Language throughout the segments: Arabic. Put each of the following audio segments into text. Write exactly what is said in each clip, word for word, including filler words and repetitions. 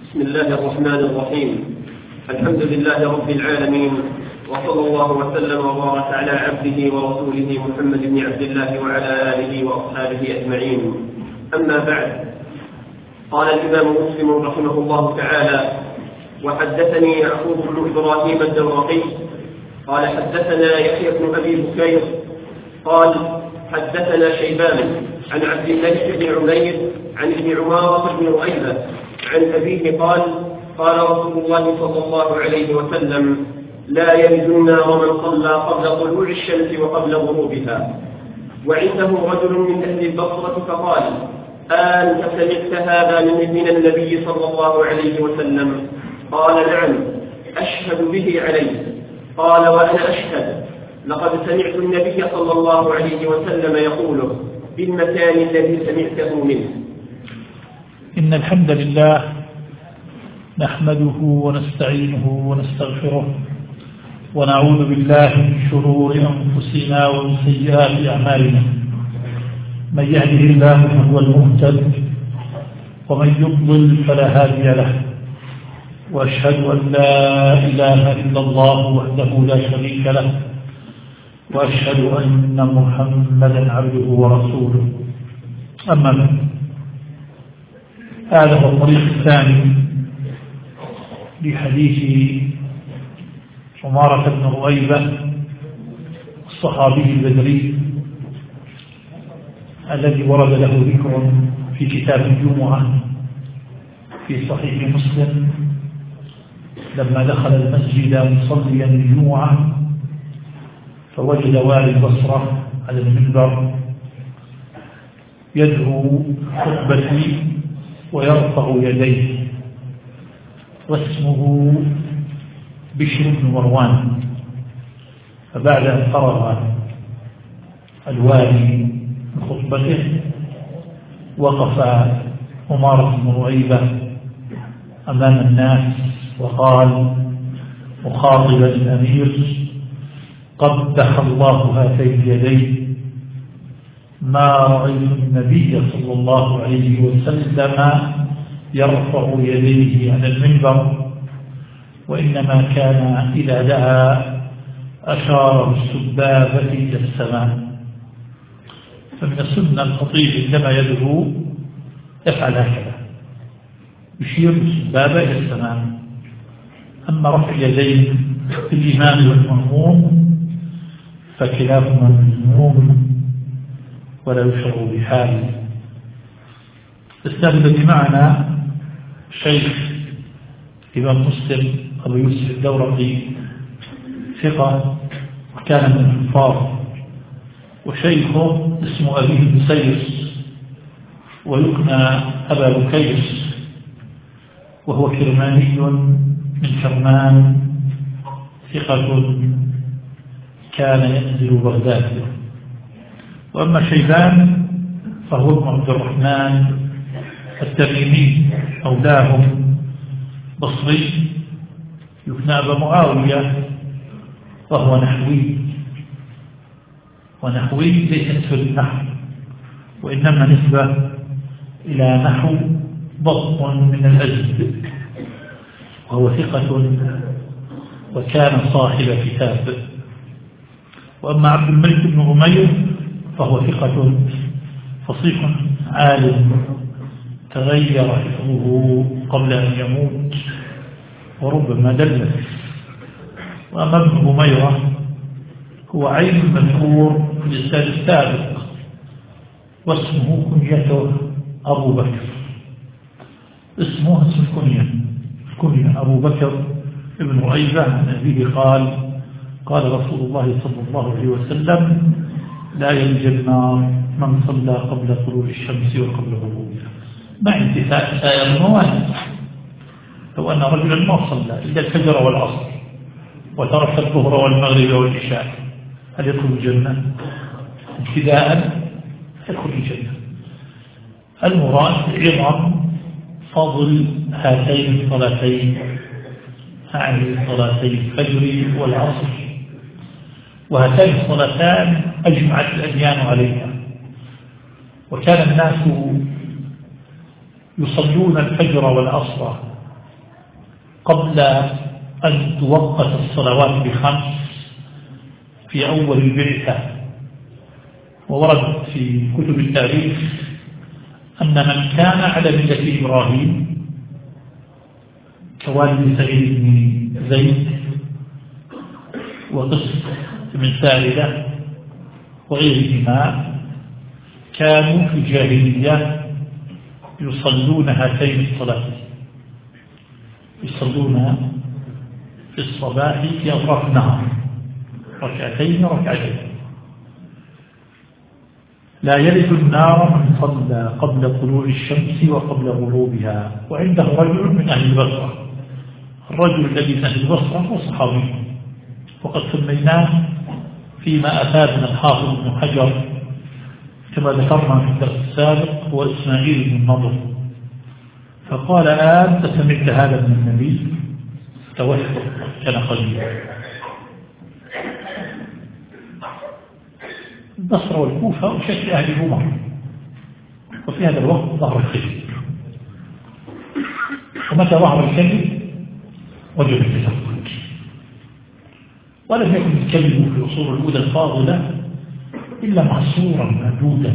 بسم الله الرحمن الرحيم. الحمد لله رب العالمين، وصلى الله وسلم وبارك على عبده ورسوله محمد بن عبد الله وعلى آله وأصحابه أجمعين. أما بعد، قال الإمام مسلم رحمه الله تعالى: وحدثني يعقوب بن إبراهيم الدورقي قال حدثنا يحيى بن أبي بكير قال حدثنا شيبان عن عبد الله بن عمير عن ابن عمارة بن رؤيبة عن أبيه قال: قال رسول الله صلى الله عليه وسلم: لا يلج النار من صلى قبل طلوع الشمس وقبل غروبها. وعنده رجل من أهل البصرة فقال: أنت سمعت هذا من النبي صلى الله عليه وسلم؟ قال: نعم، أشهد به عليه. قال: وأنا أشهد، لقد سمعت النبي صلى الله عليه وسلم يقوله في المكان الذي سمعته منه. إن الحمد لله نحمده ونستعينه ونستغفره ونعوذ بالله من شرور أنفسنا ومن سيئات أعمالنا. من يهده الله فهو المهتد، ومن يضلل فلا هادي له. وأشهد أن لا إله إلا الله وحده لا شريك له، وأشهد أن محمدا عبده ورسوله. أما بعد، هذا هو الطريق الثاني لحديث عمارة بن رؤيبة الصحابي البدري الذي ورد له ذكر في كتاب الجمعة في صحيح مسلم، لما دخل المسجد مصليا للجمعة فوجد والي البصرة على المنبر يدعو خطبته ويرفع يديه، واسمه بشر بن مروان. فبعد أن فرغ الوالي من خطبته وقف عمارة بن رؤيبة أمام الناس وقال مخاطبا الأمير: قبح الله هاتين اليدين، ما رأيت النبي صلى الله عليه وسلم يرفع يديه على المنبر، وإنما كان إذا دعا أشار بالسبابة إلى السماء. فمن السنة الخطيب عندما يدعو يفعل هكذا، يشير بالسبابة إلى السماء. أما رفع اليدين في الإمام والمأموم فكلاهما مذموم ولا يشرع بحال. الإسناد الذي معنا شيخ الإمام مسلم أبو يوسف الدورقي، ثقة وكان من الحفاظ، وشيخه اسمه أبيه بسيس ويكنى أبا بكيس، وهو كرماني من كرمان، ثقة كان ينزل بغداد. وأما شيبان فهو ابن عبد الرحمن التميمي مولاهم بصري، يكنى أبا معاوية، وهو نحوي. ونحوي ليست في النحو، وإنما نسبة إلى نحو ضبط من الأزد، وهو ثقة وكان صاحب كتاب. وأما عبد الملك بن عمير فهو ثقة فصيح عالم تغير حفظه قبل أن يموت وربما دلس. وأما ابن عميرة هو عين المذكور في الإسناد السابق، واسمه كنيته أبو بكر، اسمه اسم الكنية كنية أبو بكر ابن رؤيبة عن أبيه قال: قال رسول الله صلى الله عليه وسلم: لا يلج النار من صلى قبل طلوع الشمس وقبل غروبها. مع انتفاء سائر الموانئ. لو أن رجلا ما صلى إلا الفجر والعصر وترك الظهر والمغرب والعشاء، هل يدخل الجنة؟ ابتداء يدخل الجنة. المراد عظم فضل هاتين الصلاتين، عن صلاتي الفجر والعصر، وهاتين الصلاتان أجمعت الأديان عليها. وكان الناس يصلون الفجر والعصر قبل أن توقت الصلوات بخمس في أول البعثة. وورد في كتب التاريخ أن من كان على ملة إبراهيم كوالد سعيد بن زيد وقس بن ساردة وغيرهما كانوا في الجاهلية يصلون هاتين الصلاتين، يصلون في الصباح في أطراف النهار ركعتين ركعتين. لا يرد النار من صلى قبل طلوع الشمس وقبل غروبها. وعنده رجل من أهل البصرة، الرجل الذي من أهل البصرة هو صحابي، وقد سميناه فيما أفادنا الحافظ بن حجر كما ذكرنا في الدرس السابق هو إسماعيل بن النضر. فقال أنت سمعت هذا من النبي؟ توثق كان قليلا. البصرة والكوفة وشكل أهل الأمر، وفي هذا الوقت ظهر الكذب، ومتى ظهر الكذب وجب التزوج. ولم يكن الكذب في أصول الأولى الفاضلة إلا محصورا محدودا،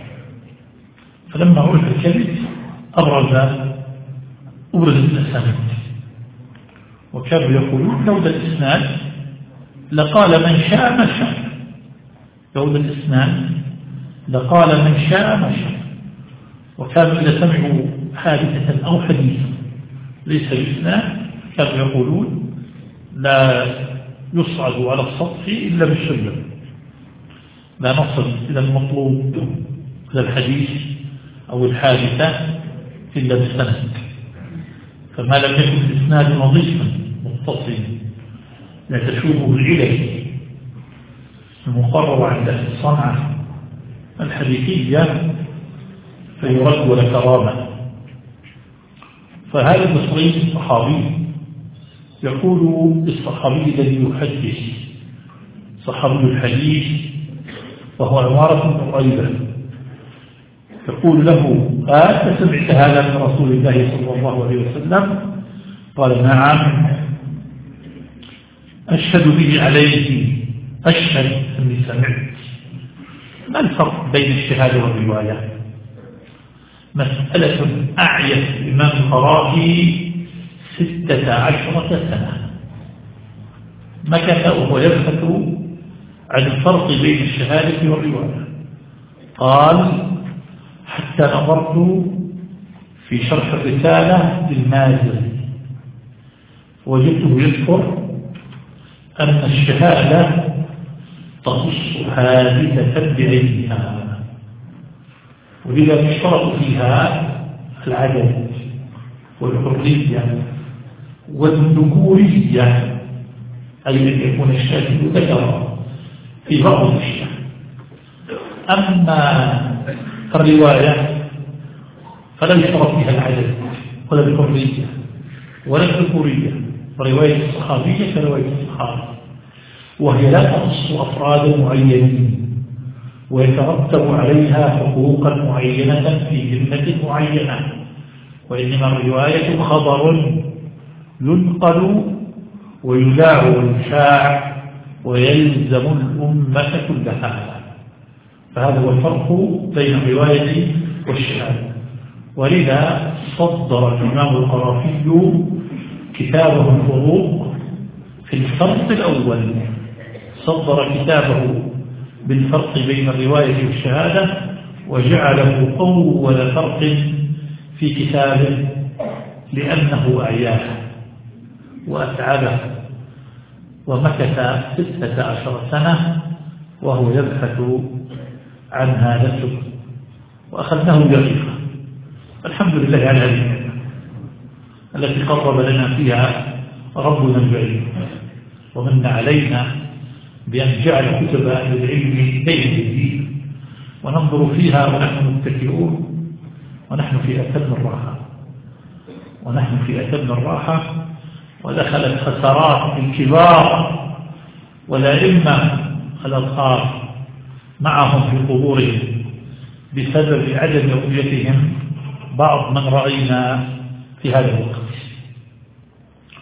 فلما عرف الكذب أبرز أبرز الأسانيد. وكانوا يقولون لولا الإسناد لقال من شاء ما شاء، لولا الإسناد لقال من شاء ما شاء. وكانوا إذا سمعوا حادثة أو حديثا ليس الإسناد كانوا يقولون لا يصعد على السطح إلا بالسلم، لا نصل إلى المطلوب إلى الحديث أو الحادثة إلا بالسند. فما لم يكن الإسناد نظيفا متصلا لا تشوبه العلل المقرر عند الصنعة الحديثية فيرد ولا كرامة. فهذا البصري الصحابي يقول للصحابي الذي يحدث صحابي الحديث وهو عمارة بن رؤيبة، يقول له أنت سمعت هذا من رسول الله صلى الله عليه وسلم؟ قال نعم، أشهد به عليه، أشهد أني سمعت. ما الفرق بين الشهادة والرواية؟ مسألة أعيت الإمام القرافي ستة عشرة سنة مكث وهو يبحث عن الفرق بين الشهادة والرواية. قال حتى نظرت في شرح الرسالة للمازري وجدته يذكر أن الشهادة تخص حادثة بعينها، ولذا يشترط فيها العدد والحرية والذكورية، أي أن يكون الشاهد ذكرا في بعض الأشياء. أما الرواية فلا يشترط فيها العدد ولا الحرية ولا الذكورية، رواية الصحابية كرواية الصحابي، وهي لا تخص أفراد معينين ويترتب عليها حقوقا معينة في ذمة معينة، وإنما الرواية خبر ينقل ويذاع ويشاع ويلزم الأمة كلها. فهذا هو الفرق بين الرواية والشهادة. ولذا صدر الإمام القرافي كتابه الفروق في الفرق الأول، صدر كتابه بالفرق بين الرواية والشهادة وجعله أول فرق في كتابه لأنه أعياه وأتعبه، ومكث ستة عشر سنة وهو يبحث عن هذا السبب، وأخذناه برفقة. الحمد لله على هذه النعمة التي قرب لنا فيها ربنا البعيد، ومن علينا بأن جعل كتب أهل العلم بين أيدينا وننظر فيها ونحن متكئون، ونحن في أتم الراحة ونحن في أتم الراحة ودخلت خسارات الكبار والأئمة الأصغار معهم في قبورهم بسبب عدم رؤيتهم بعض من رأينا في هذا الوقت.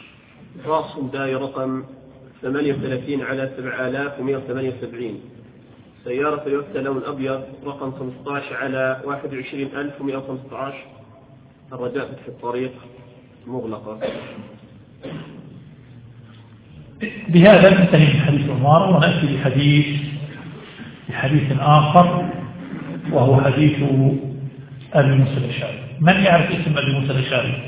راس داي رقم ثمانية وثلاثين على سبعة آلاف ومئة وثمانية وسبعين. سيارة تويوتا لون أبيض رقم خمسة عشر على واحد وعشرين ألف ومئة وخمسة عشر. الرجاء في الطريق مغلقة. بهذا ننتهي من حديث عمارة ونأتي لحديث لحديث آخر وهو حديث أبي موسى الأشعري. من يعرف اسم أبي موسى الأشعري؟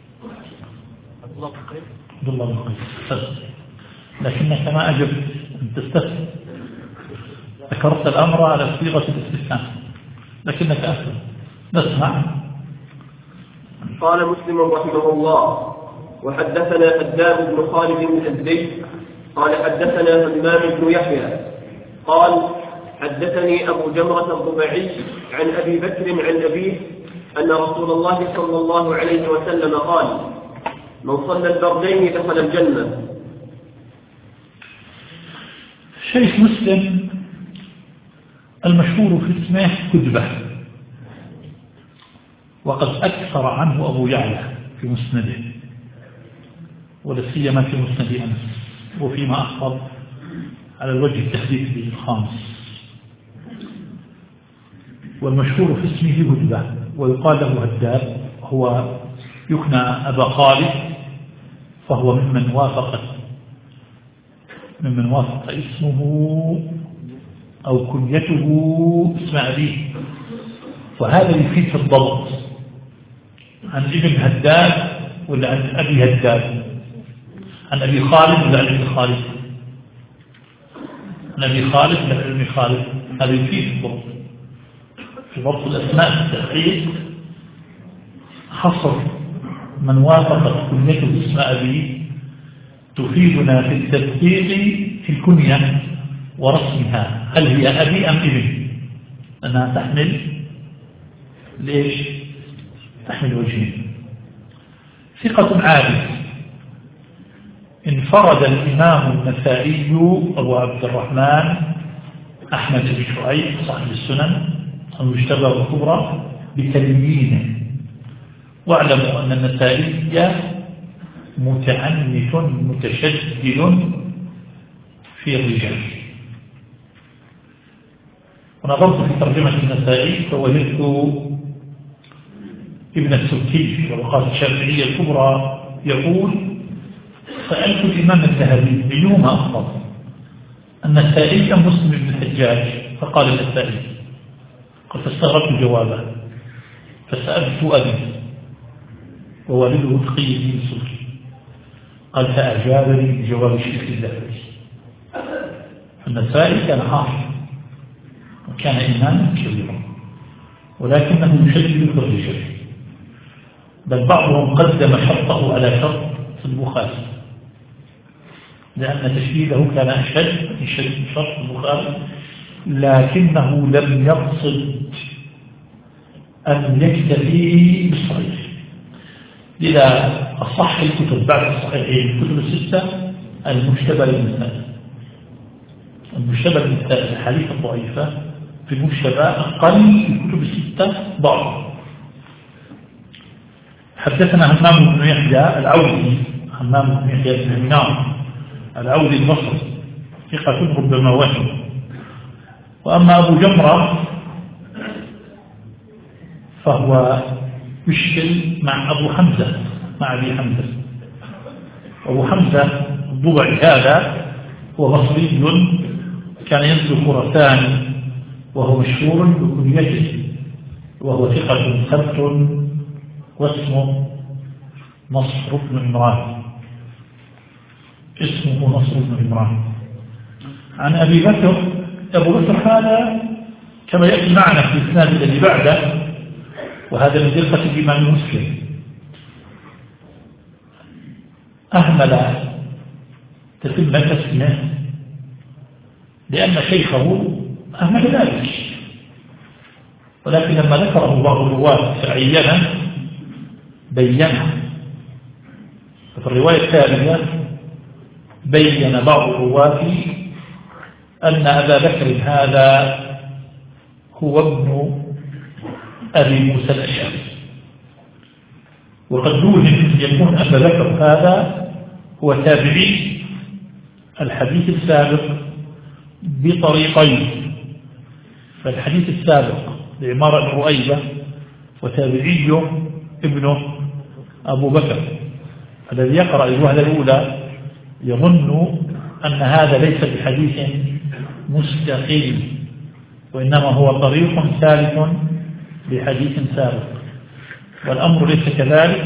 عبد الله بن قيس. لكنك ما أجبت أن تستفسر، ذكرت الأمر على صيغة الاستفهام لكنك أسلم. نسمع. قال مسلم رحمه الله: وحدثنا حداد بن خالد بن الزبيد قال حدثنا همام بن يحيى قال حدثني أبو جمرة الضبعي عن أبي بكر عن أبيه أن رسول الله صلى الله عليه وسلم قال: من صلى البردين دخل الجنة. شيخ مسلم المشهور في اسمه كذبة، وقد أكثر عنه أبو يعلى في مسنده ولا سيما في مسند أنس، وفيما أحفظ على الوجه التحديث به الخامس. والمشهور في اسمه كذبة، ويقال له هداب، هو يكنى أبا خالد، فهو ممن وافق ممن وافق اسمه أو كنيته اسم أبيه، وهذا يفيد في الضبط عن ابن هداب ولا عن أبي هداب، عن أبي خالد ولا عن أبي خالد، عن أبي خالد ولا عن أبي خالد. هذا يفيد في الضبط في ضبط الأسماء التحقيق، حصر من وافقت كنيته اسم أبيه تفيدنا في التدقيق في الكنية ورسمها، هل هي أبي أم ابن، أنها تحمل ليش؟ تحمل وجهين. ثقة عابد. انفرد الإمام النسائي أبو عبد الرحمن أحمد بن شعيب صاحب السنن المجتبى والكبرى بتلميذه. واعلموا أن النسائي متعنت متشدد في الرجال. ونظرت في ترجمة النسائي فوجدت ابن السبكي في طبقات الشافعية الكبرى يقول: سألت الإمام الذهبي أيهما أفضل، النسائي أم مسلم بن الحجاج؟ فقال النسائي. قد استغربت جوابه فسألت أبي ووالده تقي الدين السبكي، قال فأجابني بجواب الشيخ الذهبي. النسائي كان حافظ وكان إماما كبيرا، ولكنه يشدد في الرجال، بل بعضهم قدم شرطه على شرط في البخاري، لأن تشديده كان أشد من شرط البخاري، لكنه لم يقصد أن يكتفي بالصحيح. إذا أصح الكتب بعد الصحيحين الكتب الستة المجتبى للنسائي، المجتبى للنسائي الحديث الضعيفة في المجتبى أقل في الكتب الستة ضعف. حدثنا همام بن يحيى العودي، همام بن يحيى بن منام العودي البصري ثقة ربما وهم. وأما أبو جمرة فهو يشكل مع أبو حمزة مع أبي حمزة. أبو حمزة الضبعي هذا هو بصري كان ينزل خراسان، وهو مشهور بكنيته، وهو ثقة ثبت، واسمه نصر بن عمران، اسمه نصر بن عمران. عن أبي بكر، أبو بكر هذا كما يأتي معنا في الإسناد الذي بعده، وهذا من دقة الإمام مسلم، أهمل تتم اسمه لأن شيخه أهمل ذلك، ولكن لما ذكره بعض الرواة فعينه بينه. ففي الرواية الثانية بين بعض الرواة أن أبا بكر هذا هو ابن أبي موسى الأشعري، وقد يوهم يكون أبا بكر هذا هو تابعي الحديث السابق بطريقين. فالحديث السابق لعمارة بن رؤيبة وتابعي ابنه أبو بكر، الذي يقرأ الوهلة الأولى يظن أن هذا ليس بحديث مستقيم، وإنما هو طريق ثالث لحديث سابق، والأمر ليس كذلك.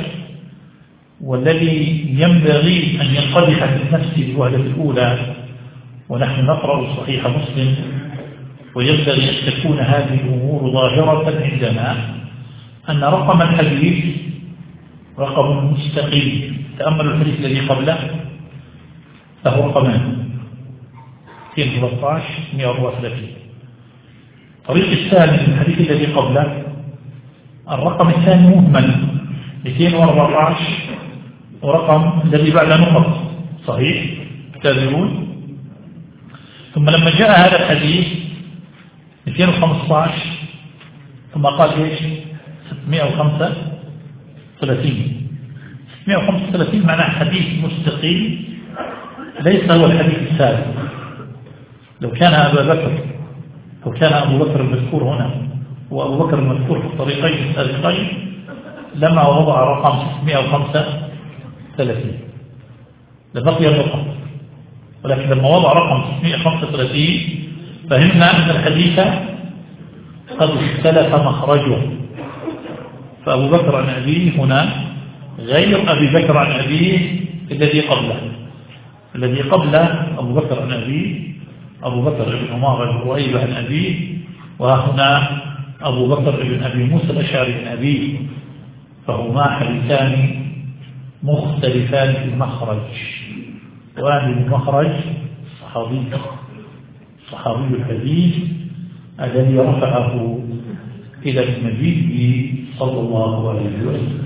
والذي ينبغي أن ينقدح في النفس الوهلة الأولى ونحن نقرأ صحيح مسلم، وينبغي أن تكون هذه الأمور ظاهرة عندنا، أن رقم الحديث رقم مستقيم. تأملوا الحديث الذي قبله فهو رقمان مئتين وثلاثة عشر مئة وأربعة وثلاثين. الطريق الثاني من الحديث الذي قبله الرقم الثاني مهمل مئتين وأربعة عشر، ورقم الذي بعد نقط صحيح تابعون. ثم لما جاء هذا الحديث مئتين وخمسة عشر ثم قال ايش؟ ستمئة وخمسة وثلاثين. ستمئة وخمسة وثلاثين معناه حديث مستقيم ليس هو الحديث السابق. لو كان أبا بكر لو كان أبو بكر المذكور هنا وأبو بكر المذكور في الطريقين السابقين لما وضع رقم ستمئة وخمسة وثلاثين لبقي الرقم، ولكن لما وضع رقم ستمئة وخمسة وثلاثين فهمنا أن الحديث قد اختلف مخرجه. فأبو بكر عن أبيه هنا غير أبي بكر عن أبيه الذي قبله. الذي قبله أبو بكر عن أبيه أبو بكر بن عمارة بن رؤيبة عن أبيه، وهنا أبو بكر بن أبي موسى الأشعري عن أبيه، فهما حديثان مختلفان في المخرج. وهذا المخرج صحابي صحابي الحديث الذي رفعه إلى النبي صلى الله عليه وسلم.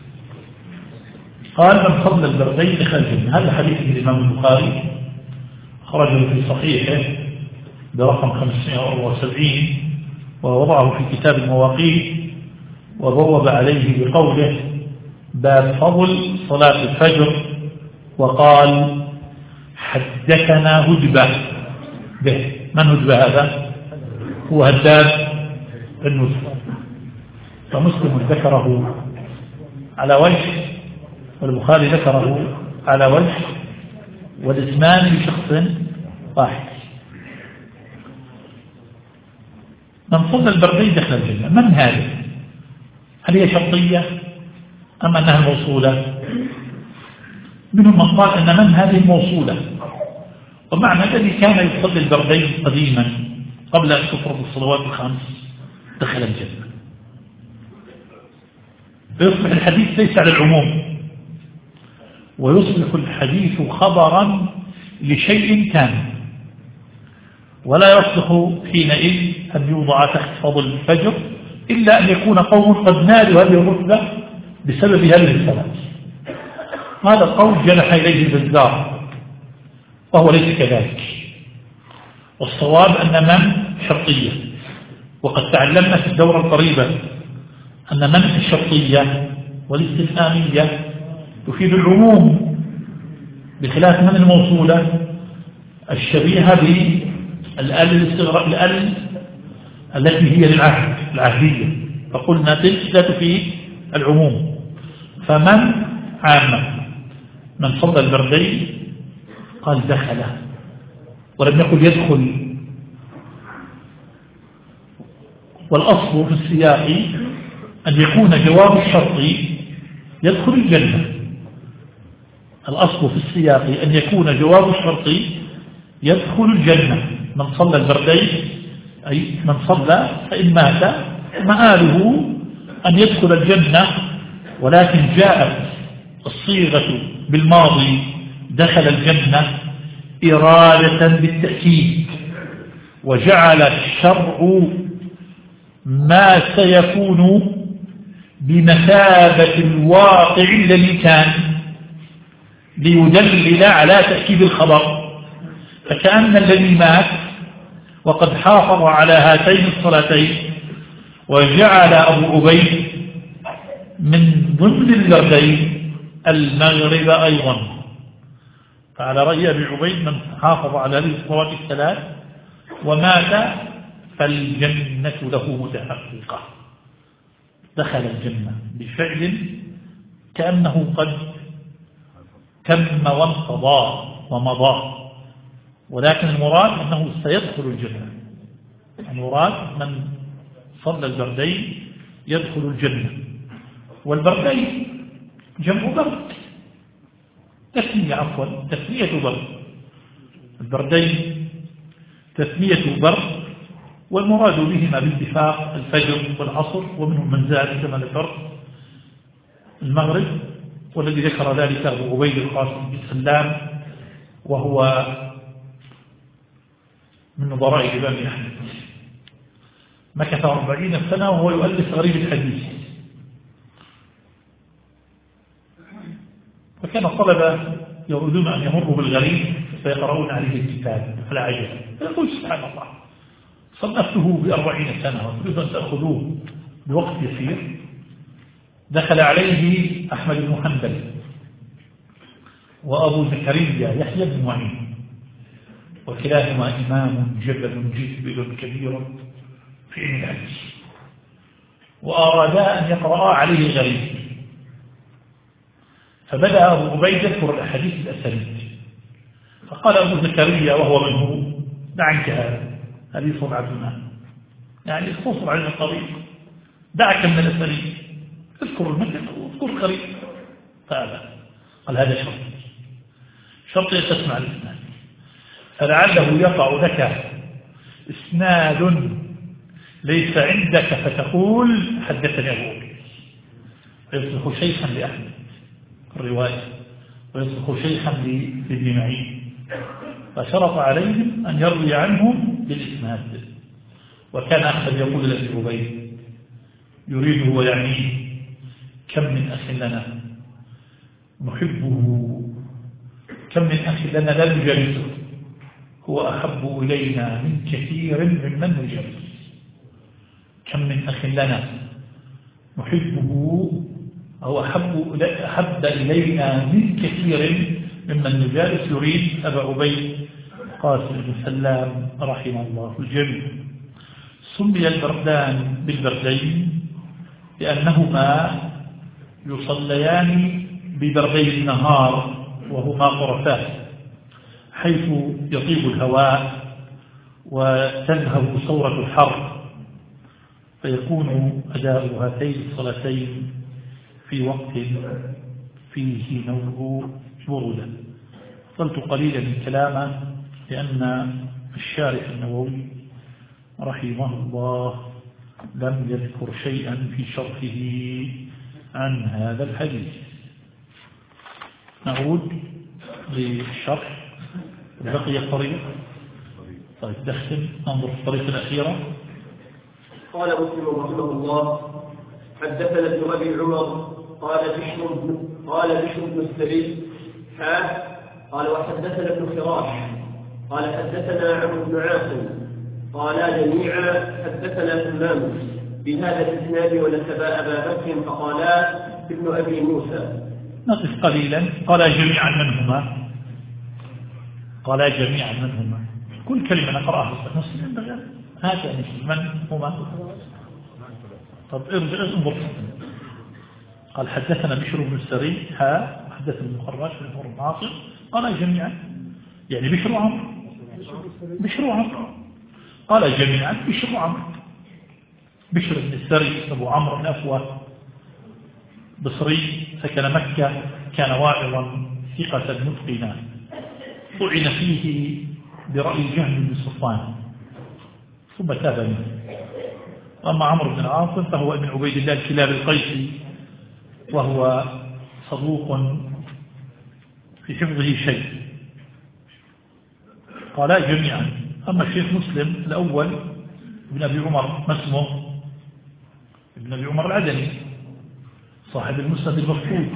قال من صلى البردين دخل الجنة. هذا حديث الإمام البخاري خرجه في صحيحه برقم خمسمئة وأربعة وسبعين، ووضعه في كتاب المواقيت وبوب عليه بقوله باب فضل صلاة الفجر، وقال حدثنا هدبة به. من هدبة هذا؟ هو هداب النسل، فمسلم ذكره على وجه والبخاري ذكره على وجه، والاسمان لشخص واحد. من صلى البردين دخل الجنة. من هذه؟ هل هي شرطية أم أنها موصولة؟ منهم من قال أن من هذه موصولة، ومعنى الذي كان يصلي البردين قديما قبل أن تفرض الصلوات الخمس دخل الجنة. فيصبح الحديث ليس على العموم، ويصبح الحديث خبرا لشيء كان، ولا يصلح حينئذ أن يوضع تحت فضل الفجر إلا أن يكون قوم قد نالوا هذه الرتبة بسبب هذه الصلاة. هذا القول جنح إليه البزار، وهو ليس كذلك. والصواب أن من شرطية، وقد تعلمنا في الدورة القريبة أن من الشرطية والاستثنائية تفيد العموم، بخلاف من الموصولة الشبيهة بالآل الآل التي هي للعهد العهدية، فقلنا تلك لا تفيد العموم. فمن عامة من صلى البردين قال دخل، ولم يقل يدخل. والأصل في السياق أن يكون جواب الشرط يدخل الجنة. الأصل في السياق أن يكون جواب الشرط يدخل الجنة. من صلى البردين أي من صلى فإن مات مآله أن يدخل الجنة، ولكن جاءت الصيغة بالماضي دخل الجنة إرادة بالتأكيد، وجعل الشرع ما سيكون بمثابة الواقع الذي كان ليدلل على تأكيد الخبر. فكأن الذي مات وقد حافظ على هاتين الصلاتين وجعل أبو عبيد من ضمن البردين المغرب أيضا، فعلى رأي أبي عبيد من حافظ على هذه الصلوات الثلاث ومات فالجنة له متحققة، دخل الجنة بفعل كأنه قد تم وانقضى ومضى، ولكن المراد أنه سيدخل الجنة. المراد من صلى البردين يدخل الجنة. والبردين جمع برد، تسمية عفوا تسمية برد، البردين تسمية برد، والمراد بهما باتفاق الفجر والعصر، ومنهم من زاد زمن البرد المغرب، والذي ذكر ذلك أبو عبيد القاسم بن سلام وهو من نظراء الإمام أحمد، مكث أربعين سنة وهو يؤلف غريب الحديث. وكان الطلبة يريدون أن يمروا بالغريب فيقرؤون عليه الكتاب فلا عجب، فيقول سبحان الله صنفته بأربعين سنة وتريد أن تأخذوه بوقت يسير. دخل عليه أحمد بن حنبل وأبو زكريا يحيى بن معين، وكلاهما إمام جبل جبل كبير في علم الحديث، وأرادا أن يقرأ عليه غريب. فبدأ أبو عبيد يذكر الأحاديث الأسانيد، فقال أبو زكريا وهو من هو: دعك هذا، هذه صنعة ما، يعني اختصر عن الطريق، دعك من الأسانيد، اذكر المثل واذكر الغريب. فأبى، قال هذا شرط، شرط تسمع الإسناد، فلعله يقع لك إسناد ليس عندك فتقول حدثني أبو عبيد، فيصبح شيخا لأحمد الرواية ويصبح شيخا لابن معين، فشرط عليهم أن يروي عنهم بالإسناد. وكان أحمد يقول لأبي عبيد يريده ويعنيه: كم من أخ لنا نحبه، كم من أخ لنا لا نجالسه، هو أحب إلينا من كثير ممن نجالس. كم من أخ لنا نحبه هو أحب, أحب إلينا من كثير ممن نجالس، يريد أبا عبيد قاسم بن سلام رحمه الله الجميع. سمي البردان بالبردين لأنهما يصليان ببردي النهار، وهما طرفات، حيث يطيب الهواء وتذهب صورة الحر، فيكون أداء هاتين الصلاتين في وقت فيه نوع برودة. قلت قليلا من كلامه لأن الشارح النووي رحمه الله لم يذكر شيئا في شرحه عن هذا الحديث. نعود للشرح، بقي الطريق. طيب دخل ننظر في الطريق الأخيرة. قال مسلم رحمه الله: حدثنا ابن أبي عمر قال بشر قال بشر بن السبيل ها قال وحدثنا ابن فراش قال حدثنا عمرو بن عاصم قالا جميعا حدثنا همام بهذا الاسناد ونسبا أبا بكر فقالا ابن أبي موسى. نقف قليلا. قال جميعا منهما، قال جميعا منهما، كل كلمة نقرأها مسلم بغير هذا من هما. طب ارجع انظر. قال حدثنا بشر بن السري ها حدثنا المخرج بن عمرو بن عاصم قال جميعا، يعني بشر وعمرو، بشر وعمرو، قال جميعا بشر وعمرو. بشر بن السري أبو عمرو الأفوى بصري، سكن مكة، كان واعظا ثقة متقنا، طعن فيه برأي جهم بن صفوان ثم تاب منه. أما عمرو بن العاص فهو ابن عبيد الله الكلاب القيسي، وهو صدوق في حفظه شيء. قالا جميعا. أما الشيخ مسلم الأول ابن أبي عمر ما اسمه؟ ابن أبي عمر العدني صاحب المسند المفقود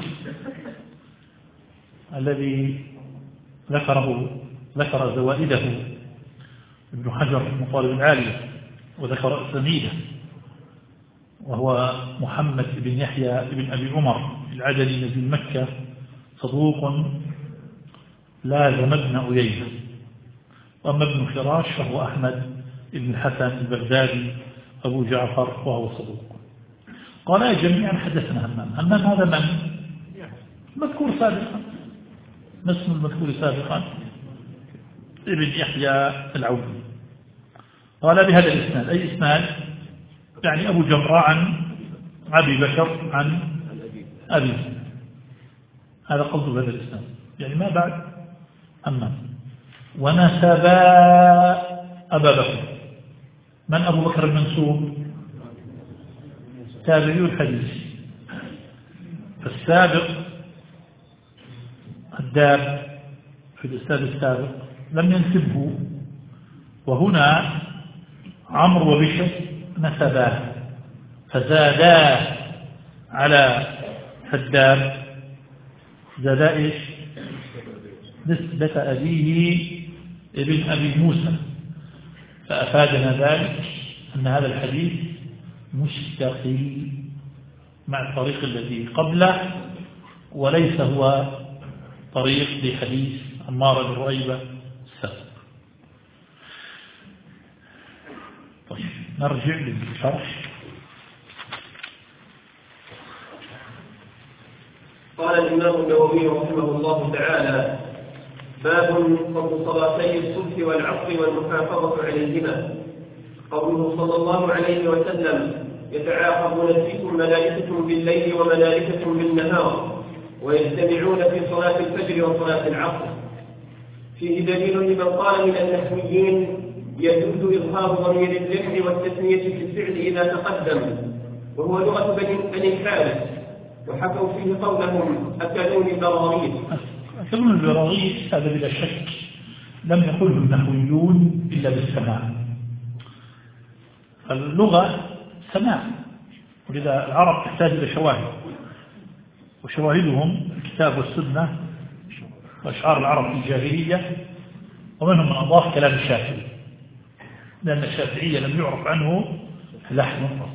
الذي ذكره ذكر زوائده ابن حجر مطالب العالية وذكر أسانيده، وهو محمد بن يحيى بن أبي عمر العدني نزيل مكة، صدوق لازم ابن أيينة. وأما ابن فراش فهو أحمد بن الحسن البغدادي أبو جعفر وهو صدوق. قال جميعا حدثنا همام. همام هذا من؟ مذكور سابقا، ما اسم المذكور سابقا؟ ابن يحيى العودي. قال بهذا الإسناد، أي إسناد؟ يعني أبو جمرة عن أبي بكر عن أبي، هذا قصد بهذا الإسناد، يعني ما بعد أما. ونسبا أبا بكر. من أبو بكر المنسوب؟ تابعي الحديث. فالسابق الداب في الإسناد السابق لم ينسبه، وهنا عمرو وبشر نسباه فزادا على الداب، زادا إيش؟ نسبة أبيه ابن أبي موسى. فأفادنا ذلك أن هذا الحديث مستقل مع الطريق الذي قبله، وليس هو طريق لحديث عمار بن رؤيبة السابق. طيب نرجع للشرح. قال الإمام النووي رحمه الله تعالى: باب فضل صلاتي الصبح والعصر والمحافظة عليهما. قوله صلى الله عليه وسلم: يتعاقبون فيكم ملائكة بالليل وملائكة بالنهار ويجتمعون في صلاة الفجر وصلاة العصر. فيه دليل لمن قال من النحويين يجوز إظهار ضمير الجمع والتثنية في الفعل إذا تقدم، وهو لغة بني الحارث، وحكوا فيه قولهم أكلوني براغيث. أكلون البراغيث هذا بلا شك لم يقله النحويون إلا بالسماع. اللغة سماع، ولذا العرب تحتاج إلى شواهد، وشواهدهم الكتاب والسنة وأشعار العرب في الجاهلية، ومنهم من أضاف كلام الشافعي، لأن الشافعية لم يعرف عنه لحن النص.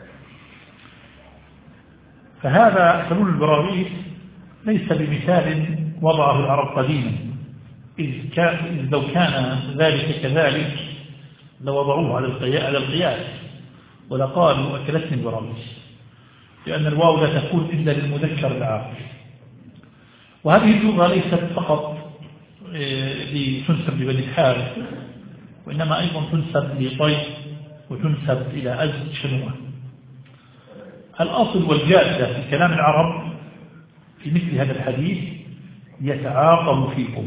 فهذا أكلون البراغيث ليس بمثال وضعه العرب قديما، إذ لو كان ذلك كذلك لوضعوه على القياس ولقالوا أكلتني البراغيث، لأن الواو لا تكون إلا للمذكر العاقل. وهذه اللغة ليست فقط لتنسب لبني الحارث، وإنما أيضا تنسب لطي وتنسب إلى أزد شنوة. الأصل والجادة في كلام العرب في مثل هذا الحديث يتعاقب فيكم،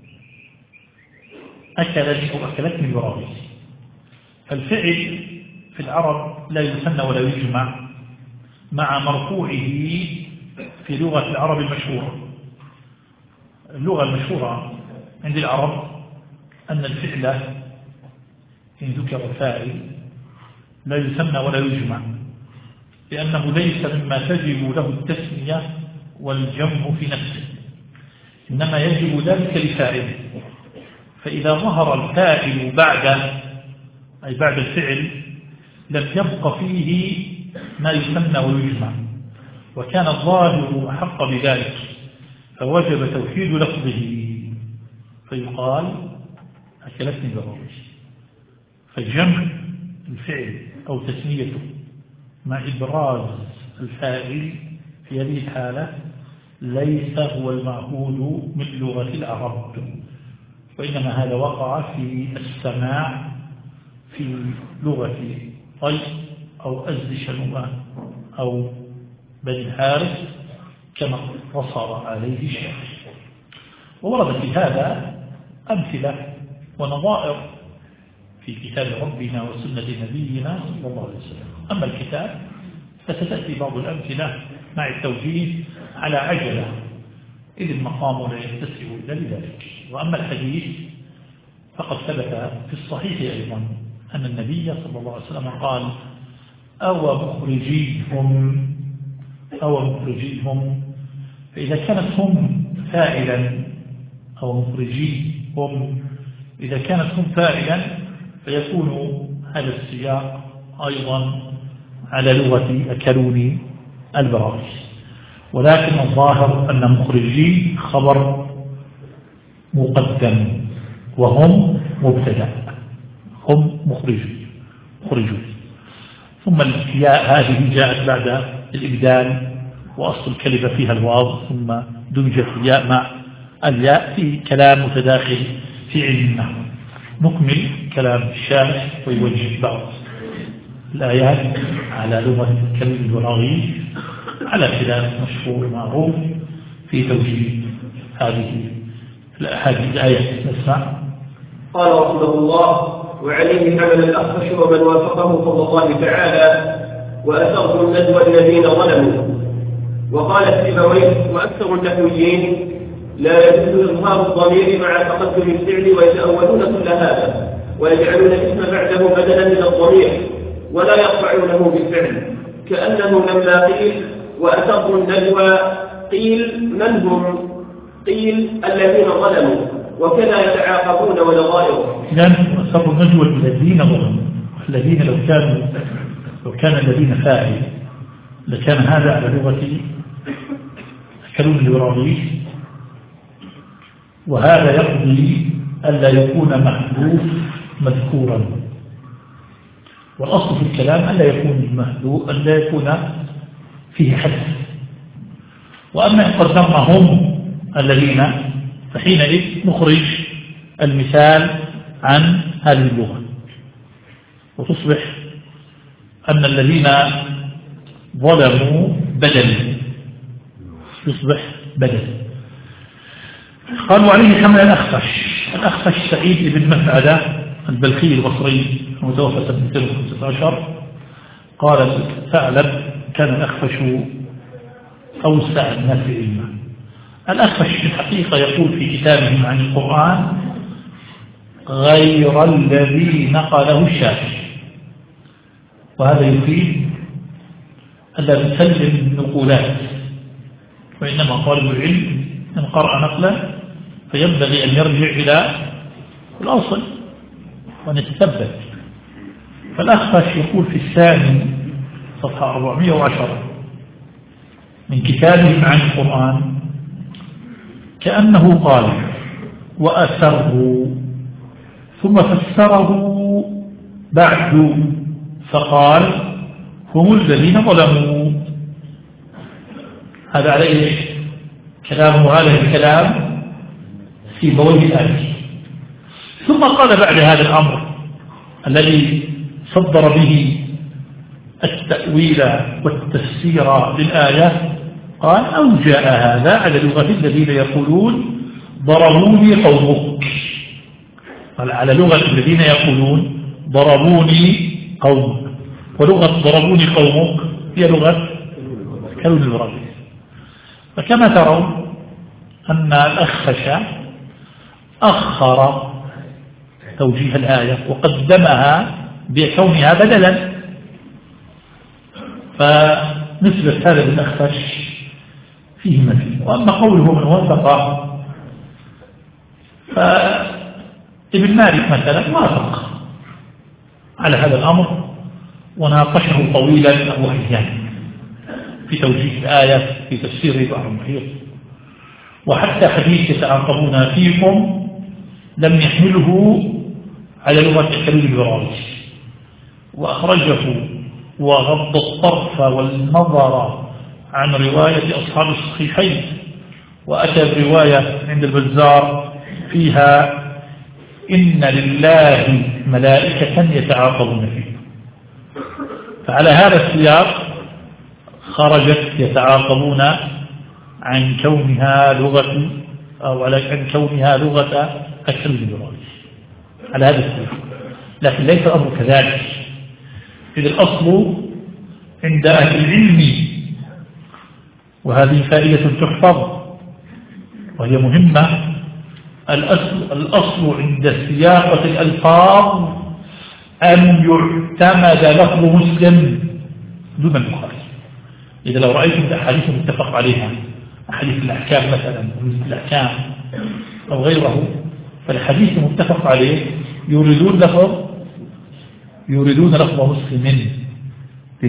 أكلني أو أكلتني البراغيث. فالفعل في العرب لا يثنى ولا يجمع مع مرفوعه في لغة العرب المشهورة. اللغة المشهورة عند العرب أن الفعل إن ذكر فاعل لا يثنى ولا يجمع، لأنه ليس مما تجب له التسمية والجمع في نفسه، إنما يجب ذلك لفاعله. فإذا ظهر الفاعل بعد أي بعد الفعل لم يبق فيه ما يثنى ويجمع، وكان الظاهر أحق بذلك، فوجب توحيد لفظه فيقال أكلتني البراغيث. فالجمع الفعل أو تسميته مع إبراز الفاعل في هذه الحالة ليس هو المعهود من لغة العرب، وإنما هذا وقع في السماع في لغة طي أو أزد شنوان أو بني الحارث كما اقتصر عليه الشيخ. وورد في هذا أمثلة ونظائر في كتاب ربنا وسنة نبينا صلى الله عليه وسلم. أما الكتاب فستأتي بعض الأمثلة مع التوجيه على عجلة، إذ المقام لا يتسع إلا لذلك. وأما الحديث فقد ثبت في الصحيح أيضا أن النبي صلى الله عليه وسلم قال: أو مخرجيهم أو مخرجيهم. فإذا كانت هم فاعلا أو مخرجيهم، إذا كانت هم فاعلا فيكون هذا السياق أيضا على لغة أكلوني البراغيث، ولكن الظاهر أن مخرجي خبر مقدم وهم مبتدأ، هم مخرجون مخرجون ثم الياء هذه جاءت بعد الإبدال وأصل الكلمة فيها الواو ثم دمجت الياء مع الياء في كلام متداخل في علم النحو. نكمل كلام الشارح ويوجه بعض الآيات على لغة الكلم البلاغي على خلاف مشهور معروف في توجيه هذه هذه الآيات. نسمع. قال رحمه الله: وعليه حمل الأخفش ومن وافقه صلى الله تعالى: وأسروا الندوة الذين ظلموا. وقال السيبويه وأكثر النحويين: لا يجوز إظهار الضمير مع تقدم الفعل ويتأولون كل هذا ويجعلون الاسم بعده بدلا من الضمير ولا يرفعونه بالفعل، كأنه لما قيل وأسروا الندوة قيل من هم؟ قيل الذين ظلموا، وكذا يتعاقبون ونظائره. لأن أسروا الندوة الذين ظلموا، الذين لو كانوا لو كان الذين فاعل لكان هذا على لغة الكلام العربي، وهذا يقضي ألا يكون محذوف مذكورا، والأصل في الكلام ألا يكون محذوف ألا يكون فيه حذف. وأما إن قدرنا هم الذين فحينئذ نخرج المثال عن هذه اللغة وتصبح أن الذين ظلموا بدل، يصبح بدل. قالوا عليه حمل الأخفش. الأخفش سعيد بن مسعدة البلخي البصري المتوفى سنة مئتين وخمسة عشر. قال ثعلب: كان الأخفش أوسع الناس علما. الأخفش في الحقيقة يقول في كتابه عن القرآن: غير الذي نقله الشافعي. وهذا يفيد ألا نسلم النقولات، وإنما طالب العلم إن قرأ نقلا فينبغي أن يرجع إلى الأصل ونتثبت. فالأخفش يقول في الثاني صفحة أربعمائة وعشرة من كتابه عن القرآن: كأنه قال وأسره ثم فسره بعد فقال هم الذين ظلموا. هذا عليه كلامه هذا الكلام في بوابة الآية. ثم قال بعد هذا الأمر الذي صدر به التأويل والتفسير للآية قال: أو جاء هذا على لغة الذين يقولون ضربوني قومك. قال على لغة الذين يقولون ضربوني قومك، ولغة ضربوني قومك هي لغة كلم العربي. فكما ترون أن الأخفش أخر توجيه الآية وقدمها بكونها بدلا، فنسبة هذا الأخفش فيه مثل. وأما قوله من وافق، فابن مالك مثلا وافق على هذا الأمر وناقشه طويلا أبو حيان في توجيه الآية في تفسير البحر المحيط. وحتى حديث يتعاقبون فيكم لم يحمله على لغة الكلم العربي، وأخرجه وغض الطرف والنظر عن رواية أصحاب الصحيحين، وأتى برواية عند البزار فيها إن لله ملائكة يتعاقبون فيه. فعلى هذا السياق خرجت يتعاقبون عن كونها لغة أو عن كونها لغة الكلم العربي على هذا السياق، لكن ليس الأمر كذلك. إذ الأصل عند أهل العلم، وهذه فائدة تحفظ وهي مهمة، الأصل, الأصل عند سياقة الألفاظ أن يعتمد لفظ مسلم دون البخاري. إذا لو رأيتم الأحاديث متفق عليها، أحاديث الأحكام مثلا الأحكام أو غيره، فالحديث متفق عليه يريدون لفظ يريدون لفظ مسلم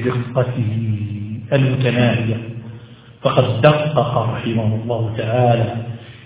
بدقته المتناهية. فقد دقق رحمه الله تعالى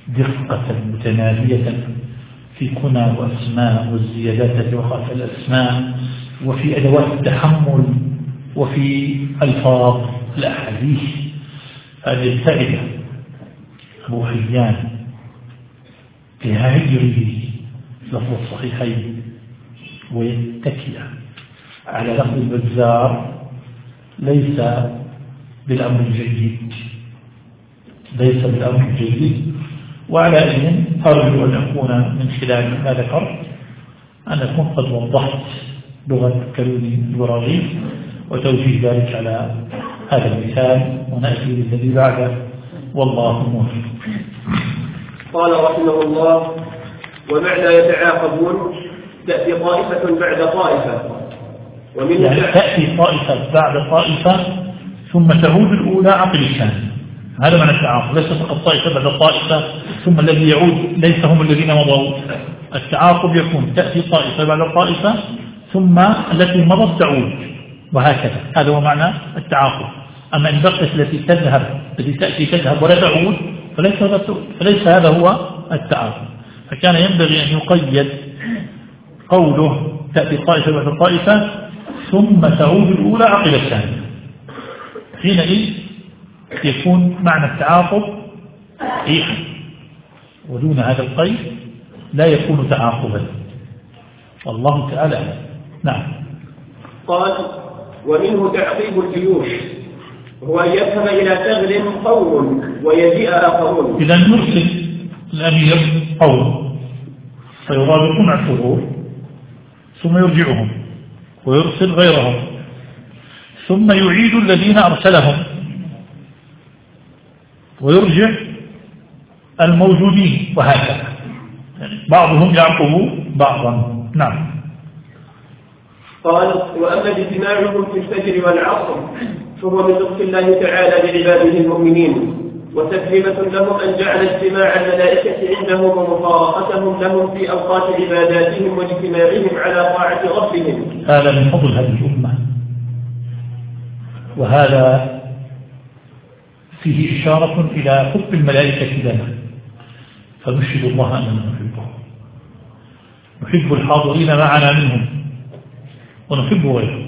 دقة متناهية في كنى وأسماء والزيادات وخلف الأسماء وفي أدوات التحمل وفي ألفاظ الأحاديث. هذه الفائدة أبو حيان في هجره لفظ الصحيحين ويتكئ على لفظ البزار ليس بالأمر الجيد ليس بالأمر الجيد. وعلى أن أرجو أن أكون من خلال ما ذكرت أن أكون قد وضحت لغة كلمة البراغيث وتوجيه ذلك على هذا المثال، ونأتي للذي بعده والله موفق. قال رحمه الله: ومعنى يتعاقبون تأتي طائفة بعد طائفة، ومن يعني تأتي طائفة بعد طائفة ثم تعود الأولى عقل الثاني. هذا معنى التعاقب، ليس فقط طائفة بعد طائفة ثم الذي يعود ليس هم الذين مضوا. التعاقب يكون تأتي طائفة بعد طائفة ثم التي مضت تعود، وهكذا. هذا هو معنى التعاقب. أما إن بقيت التي تذهب التي تأتي تذهب ولا تعود فليس هذا فليس هذا هو التعاقب. فكان ينبغي أن يقيد قوله تأتي طائفة بعد طائفة ثم تعود الأولى عقب الثانية. حينئذ يكون معنى التعاقب صحيحا، ودون هذا القيد لا يكون تعاقبا. والله تعالى نعم. قال: ومنه تعقيب الجيوش، هو أن يذهب إلى ثغر قوم ويجيء آخرون. إذا يرسل الأمير قوم فيرابطون على الثغور ثم يرجعهم ويرسل غيرهم ثم يعيد الذين أرسلهم ويرجع الموجودين، وهكذا. يعني بعضهم يعقب بعضا. نعم. قال: وأما اجتماعهم في الفجر والعصر فهو من لطف الله تعالى بعباده المؤمنين، وتكريمة لهم أن جعل اجتماع الملائكة عندهم ومفارقتهم لهم في أوقات عباداتهم واجتماعهم على طاعة ربهم. هذا من فضل هذه الأمة، وهذا فيه إشارة إلى حب الملائكة لنا، فنشهد الله أننا نحبه، نحب الحاضرين معنا منهم ونحب غيرهم.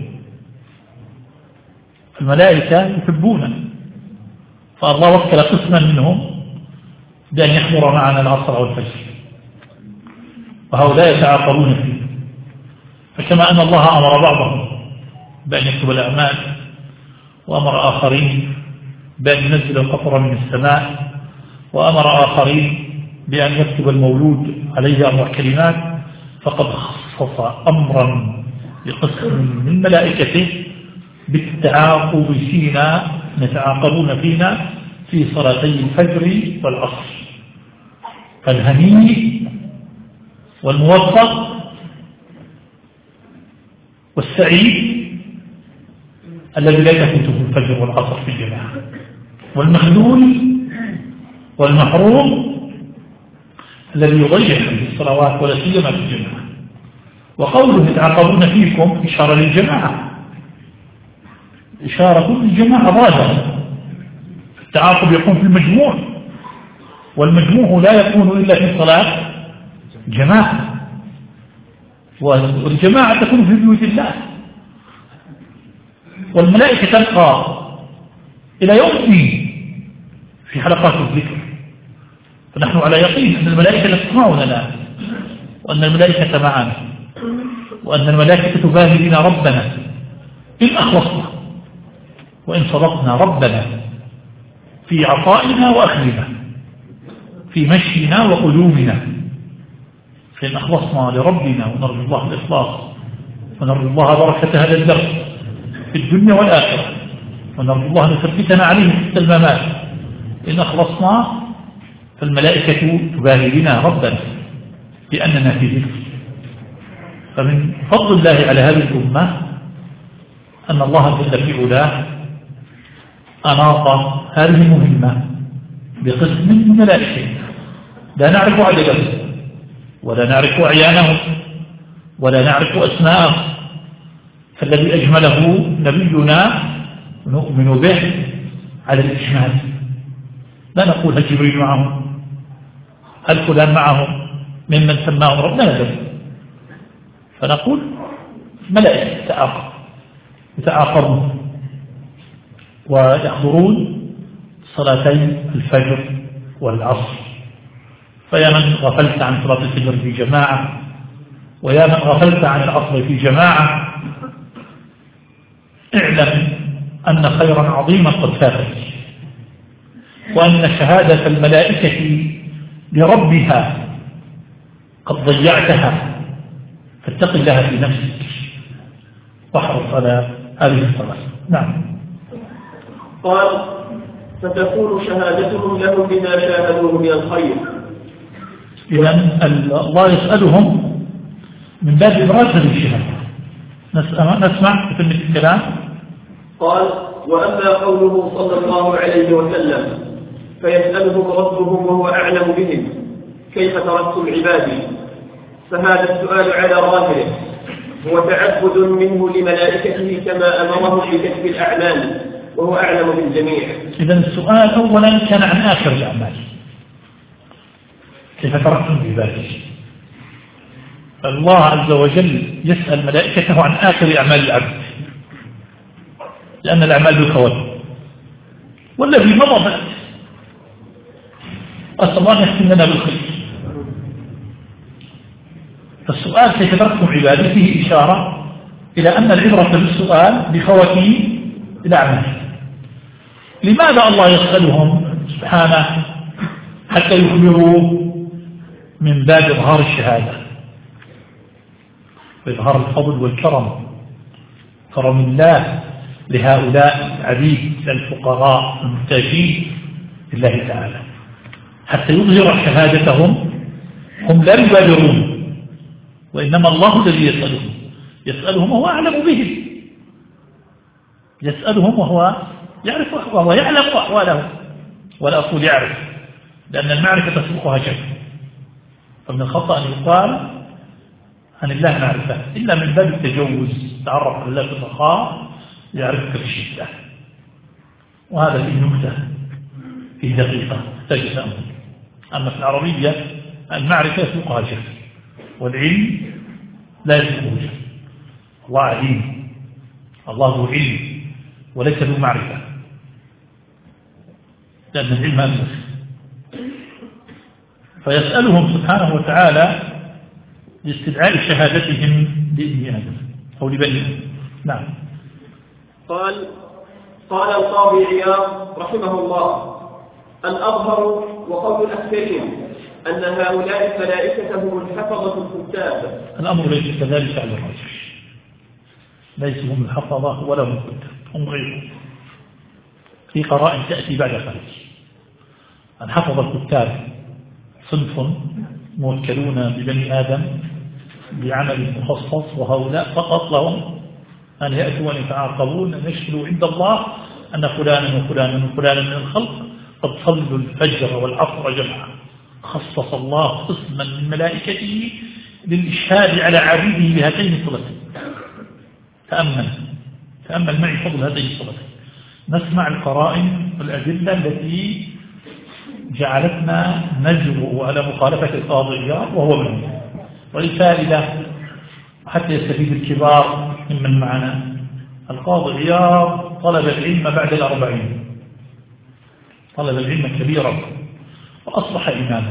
الملائكة يحبون، فالله وكل قسما منهم بأن يحضر معنا العصر والفجر، وهؤلاء يتعاقبون فيه. فكما أن الله أمر بعضهم بأن يكتب الأعمال وأمر آخرين بأن ينزل القطر من السماء وأمر آخرين بأن يكتب المولود عليه أربع كلمات، فقد خصص أمرا لقسم من ملائكته بالتعاقب فينا، نتعاقبون فينا في صلاتي الفجر والعصر. فالهني والموفق والسعيد الذي لا يفوته الفجر والعصر في الجماعة، والمخذول والمحروم الذي يضيع في الصلوات ولا سيما في الجماعة. وقوله يتعاقبون فيكم إشارة للجماعة، إشارة للجماعة ظاهرة. التعاقب يكون في المجموع، والمجموع لا يكون إلا في صلاة جماعة، والجماعة تكون في بيوت الله. والملائكة تلقى إلى يوم الدين في حلقات الذكر، فنحن على يقين أن الملائكة تسمعنا الآن، وأن الملائكة معنا، وأن الملائكة تباهي بنا ربنا إن أخلصنا وإن صدقنا ربنا في عطائنا وأخذنا، في مشينا وقلوبنا. فإن أخلصنا لربنا ونرجو الله الإخلاص ونرجو الله بركة هذا الدرس في الدنيا والآخرة، ونرجو الله أن يثبتنا عليه في الممات. إن أخلصنا فالملائكة تباهي بنا ربنا لأننا في ذكر. فمن فضل الله على هذه الأمة أن الله جل في علاه أناط هذه المهمة بقسم من الملائكة لا نعرف عددهم ولا نعرف أعيانهم ولا نعرف أسماءهم، فالذي أجمله نبينا نؤمن به على الإجمال. لا نقول هل جبريل معهم هل فلان معهم ممن سماهم ربنا؟ لا. فنقول ملائكة يتعاقب يتعاقبون ويحضرون صلاتي الفجر والعصر. فيا من غفلت عن صلاة الفجر في جماعة ويا من غفلت عن العصر في جماعة، اعلم أن خيرا عظيما قد فاتك، وأن شهادة الملائكة لربها قد ضيعتها، فاتق الله في نفسك واحرص على هذه الصلاة. نعم. قال: فتكون شهادتهم لهم بما شاهدوه من الخير. إذن الله يسألهم من باب إبراز هذه الشهادة. نسمع في الكلام. قال: وأما قوله صلى الله عليه وسلم: فيسألهم ربهم وهو أعلم بهم كيف تركتم عبادي، فهذا السؤال على ظاهره هو تعبد منه لملائكته كما أمرهم بكتب الأعمال وهو أعلم بالجميع. إذن السؤال أولا كان عن آخر الأعمال، كيف تركتم عبادي. الله عز وجل يسأل ملائكته عن آخر أعمال العبد، لأن الأعمال بالخواتم، والذي مضى مات. أسأل الله أن يختم لنا بالخير. فالسؤال كيف تركتم عبادي فيه إشارة إلى أن العبرة بالسؤال بخواتيم الأعمال. لماذا الله يسألهم سبحانه؟ حتى يخبروا من باب إظهار الشهادة وإظهار الفضل والكرم، كرم الله لهؤلاء العبيد الفقراء المحتاجين لله تعالى، حتى يظهر شهادتهم. هم لا يبادرون، وإنما الله الذي يسألهم يسألهم وهو أعلم بهم، يسألهم وهو يعرف وهو يعلم أحوالهم، ولا أقول يعرف لأن المعرفة تسبقها جهل، فمن الخطأ أن يقال عن الله معرفة إلا من باب التجوز، تعرف على الله في الرخاء يعرفك في الشدة، وهذا فيه نكتة فيه دقيقة تحتاج تأمل. أما في العربية المعرفة يسبقها جهل، والعلم لا يسبقه جهل. الله عليم، الله ذو علم وليس ذو معرفة، لأن العلم أمس. فيسألهم سبحانه وتعالى لاستدعاء شهادتهم لابن آدم أو لبني آدم. نعم. قال قال القاضي عياض رحمه الله: الأظهر وقول الأكثرين أن هؤلاء الملائكة هم الحفظة الكتاب. الأمر ليس كذلك على الراجح، ليسوا هم الحفظة ولا هم الكتاب، هم غيرهم، في قرائن تأتي بعد ذلك. الحفظة الكتاب صنف موكلون ببني آدم بعمل مخصص، وهؤلاء فقط لهم أن يأتوا ويتعاقبون أن يشهدوا عند الله أن فلانا وفلانا وفلانا من الخلق قد صلوا الفجر والعصر جمعا. خصص الله قسما من ملائكته للإشهاد على عبيده بهاتين الصلتين. تأمل تأمل معي فضل هاتين الصلتين. نسمع القرائن والأدلة التي جعلتنا نجرؤ على مخالفة القاضي عياض وهو منهم، والفائدة حتى يستفيد الكبار ممن معنا. القاضي عياض طلب العلم بعد الأربعين، طلب العلم كبيرا وأصبح إماما،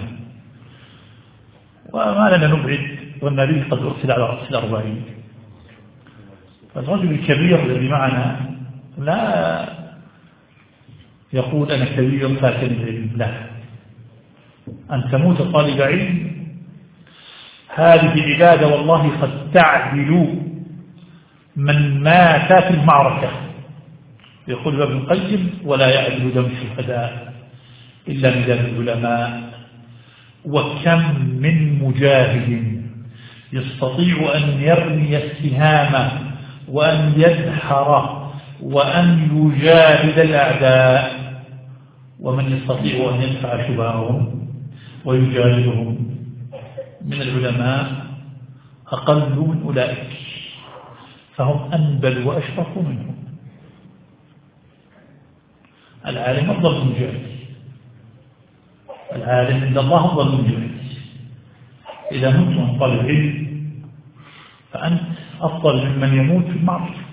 وما لنا نبعد والنبي قد أرسل على رأس الأربعين. فالرجل الكبير الذي معنا لا يقول أنا كبير فاتن العلم، لا، أن تموت طالب علم هذه عبادة والله قد تعدل من مات في المعركة. يقول ابن القيم: ولا يعدل دم الشهداء إلا ميدان العلماء. وكم من مجاهد يستطيع أن يرمي السهام وأن يدحر وأن يجاهد الأعداء، ومن يستطيع أن يدفع شبههم ويجاهدهم من العلماء أقل من أولئك، فهم أنبل وأشرف منهم. العالم أفضل من المجاهد، العالم عند الله أفضل من جهد. إذا مت عن طالب علم فأنت أفضل ممن يموت في المعصية،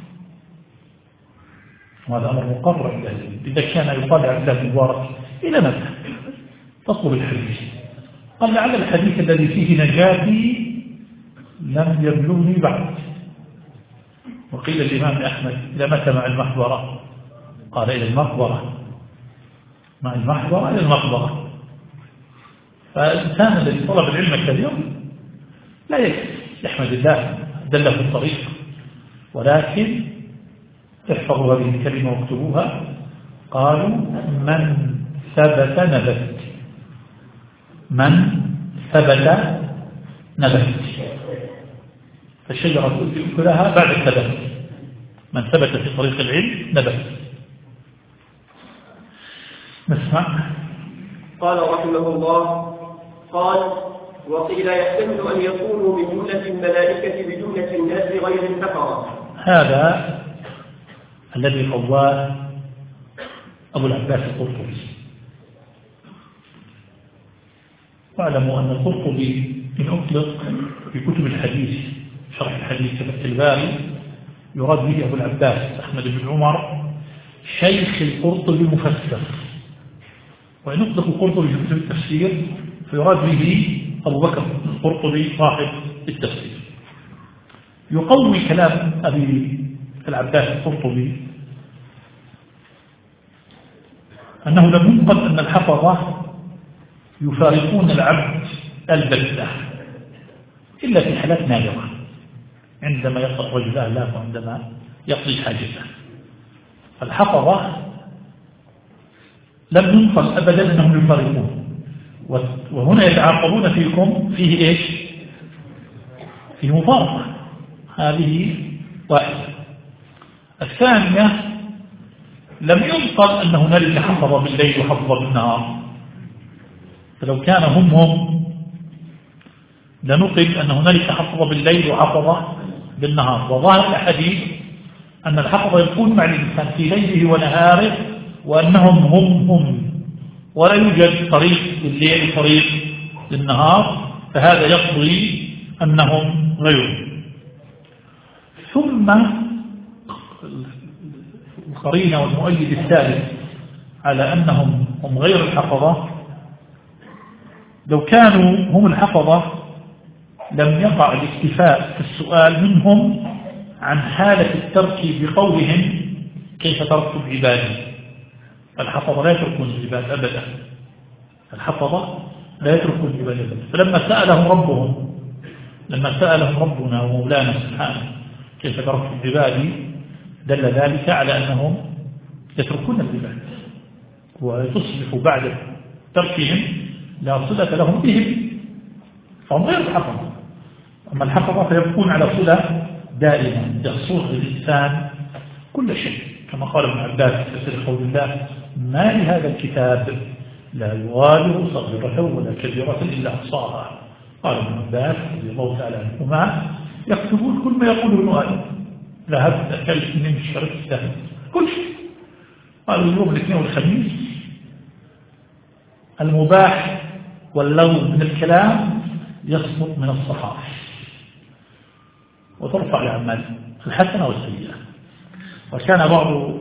وهذا أمر مقرر عند العلم. إذا كان يقال عبد الله المبارك إلى متى تطلب الحديث؟ قال لعل الحديث الذي فيه نجاتي لم يبلغني بعد. وقيل الإمام أحمد إلى متى مع المحبرة؟ قال إلى المقبرة. مع المحبرة إلى المقبرة. فالإنسان الذي طلب العلم كاليوم لا يكفي يحمد الله دله في الطريق، ولكن احفظوا هذه الكلمة واكتبوها. قالوا من ثبت نبت، من ثبت نبت، فالشجرة تؤتي أكلها بعد الثبت. من ثبت في طريق العلم نبت. نسمع. قال رحمه الله: قال: وقيل يحتمل أن يكونوا من جملة الملائكة بجملة الناس غير الحفظة. هذا الذي رواه أبو العباس القرطبي. واعلموا أن القرطبي إن أطلق في كتب الحديث شرح الحديث كفتح الباري يراد به أبو العباس أحمد بن عمر شيخ القرطبي مفسر، وإن أطلق القرطبي في كتب التفسير فيراد به أبو بكر القرطبي صاحب التفسير. يقوي كلام أبي العباس القرطبي أنه لم ينقل أن الحفظة يفارقون العبد البتة إلا في حالات نادرة، عندما يقرأ رجل أهله وعندما يقضي حاجته. الحفظة لم ينقل أبدا أنهم يفارقون، وهنا يتعاقبون فيكم فيه إيش؟ فيه مفارقة. هذه واحدة. الثانية لم ينقل أن هنالك حفظ بالليل وحفظ بالنهار، فلو كان هم هم لنقل أن هنالك حفظ بالليل وحفظ بالنهار. وظاهر الحديث أن الحفظ يكون مع الإنسان في ليله ونهاره، وأنهم هم هم ولا يوجد طريق لليل وطريق للنهار، فهذا يقضي أنهم غيره. ثم القرينة والمؤيد الثالث على أنهم هم غير الحفظة، لو كانوا هم الحفظة لم يقع الاكتفاء في السؤال منهم عن حالة الترك بقولهم كيف تركتم عبادي. الحفظة لا يتركون العباد أبدا، الحفظة لا يتركون العباد أبدا. فلما سألهم ربهم لما سألهم ربنا ومولانا سبحانه كيف تركتم عبادي، دل ذلك على أنهم يتركون العباد وتصبح بعد تركهم لا صلة لهم بهم، فهم غير الحفظة. أما الحفظة فيبقون على صلة دائمة يحصل للإنسان كل شيء، كما قال ابن عباس في تفسير قول الله: ما لهذا الكتاب لا يغادر صغيرة ولا كبيرة إلا أحصاها. قال ابن عباس رضي الله تعالى عنهما: يكتبون كل ما يقوله ابن آدم، ذهبت أكلت من شربت سهل كل شيء. قالوا اليوم الاثنين والخميس المباح واللغو من الكلام يسقط من الصحائف وترفع الأعمال الحسنة والسيئة. وكان بعض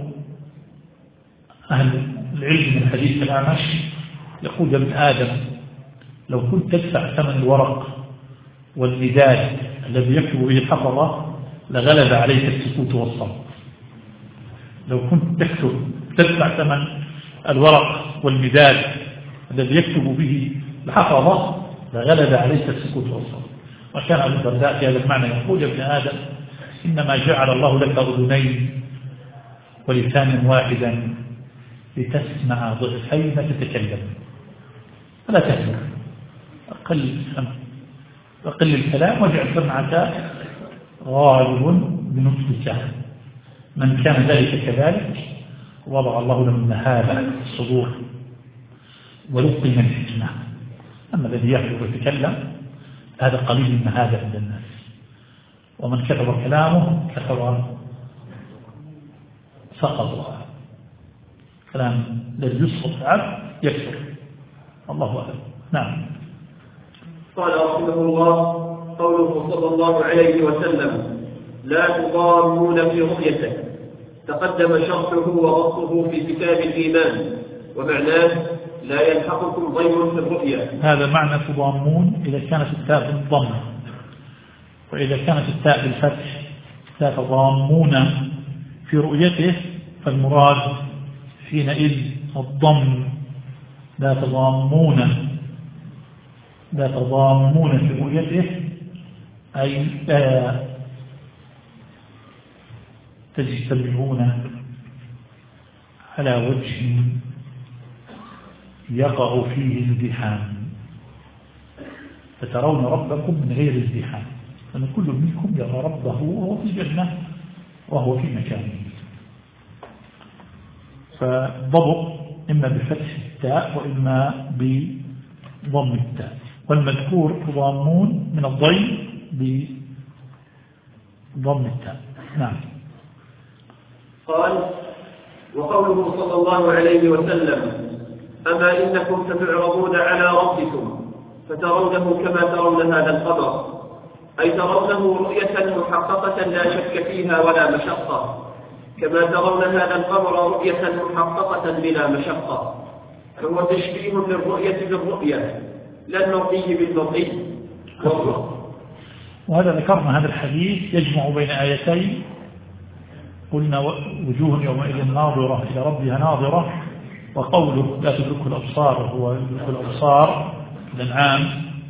أهل العلم من حديث الأعمش يقول: يا ابن آدم لو كنت تدفع ثمن الورق والمداد الذي يكتب به الحفظة لغلب عليك السكوت والصمت. لو كنت تكتب تدفع ثمن الورق والمداد الذي يكتب به الحفظة لغلب عليك السكوت والصمت. وكان أبو الدرداء في هذا المعنى يقول: يا ابن آدم إنما جعل الله لك أذنين ولسانا واحدا لتسمع ضعفين تتكلم، فلا تهجر، أقل أقل الكلام واجعل سمعك غالب بنطقك. من كان ذلك كذلك وضع الله له المهابة في الصدور ولقي من الحكمة. أما الذي يحدث ويتكلم هذا قليل المهابة عند الناس، ومن كثر كلامه كثر سقطها. كلام الذي يسقط عبد يكثر، الله أعلم. نعم. قال رحمه الله: قوله صلى الله عليه وسلم: لا تضامون في رؤيته، تقدم شرحه وبسطه في كتاب الإيمان، ومعناه لا يلحقكم ضيم في الرؤيا. هذا معنى تضامون إذا كانت التاء بالضم، وإذا كانت التاء بالفتح لا تضامون في رؤيته، فالمراد حينئذ الضم. لا تضامون لا تضامون في رؤيته أي لا تجتمعون على وجه يقع فيه ازدحام، فترون ربكم من غير ازدحام، فإن كل منكم يرى ربه وهو في الجنة وهو في مكانه. فالضبط إما بفتح التاء وإما بضم التاء، والمذكور تضامون من الضيم بضم التاء. نعم. قال: وقوله صلى الله عليه وسلم: أما إنكم ستعرضون على ربكم فترونه كما ترون هذا القمر، أي ترونه رؤية محققة لا شك فيها ولا مشقة، كما ترون هذا القمر رؤية محققة بلا مشقة. فهو تشبيه للرؤية بالرؤية لا المرئي بالمرئي. وهذا ذكرنا هذا الحديث يجمع بين آيتين، قلنا وجوه يومئذ ناظرة إلى ربها ناظرة، وقوله لا تدركه الأبصار وهو يدرك الأبصار الأنعام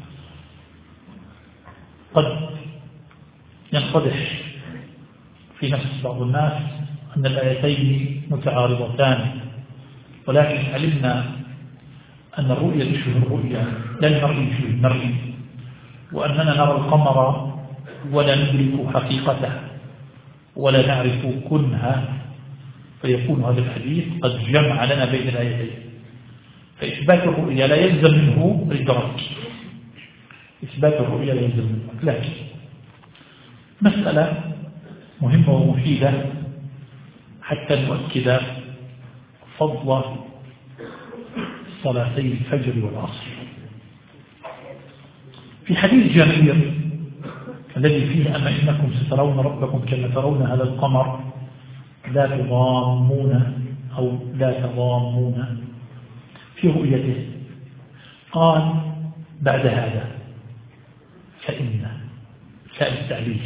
قد ينقدح في نفس بعض الناس أن الآيتين متعارضتان، ولكن علمنا أن الرؤية تشبه الرؤية لا المرئي يشبه المرئي، وأننا نرى القمر ولا ندرك حقيقته ولا نعرف كنها، فيكون هذا الحديث قد جمع لنا بين الآيتين. فإثبات الرؤيا لا يلزم منه الإدراك، إثبات الرؤيا لا يلزم منه. لكن مسألة مهمة ومفيدة حتى نؤكد فضل صلاتي الفجر والعصر. في حديث جابر الذي فيه أما إنكم سترون ربكم كما ترون هذا القمر لا تضامون أو لا تضامون في رؤيته، قال بعد هذا فإن فاء التعليل،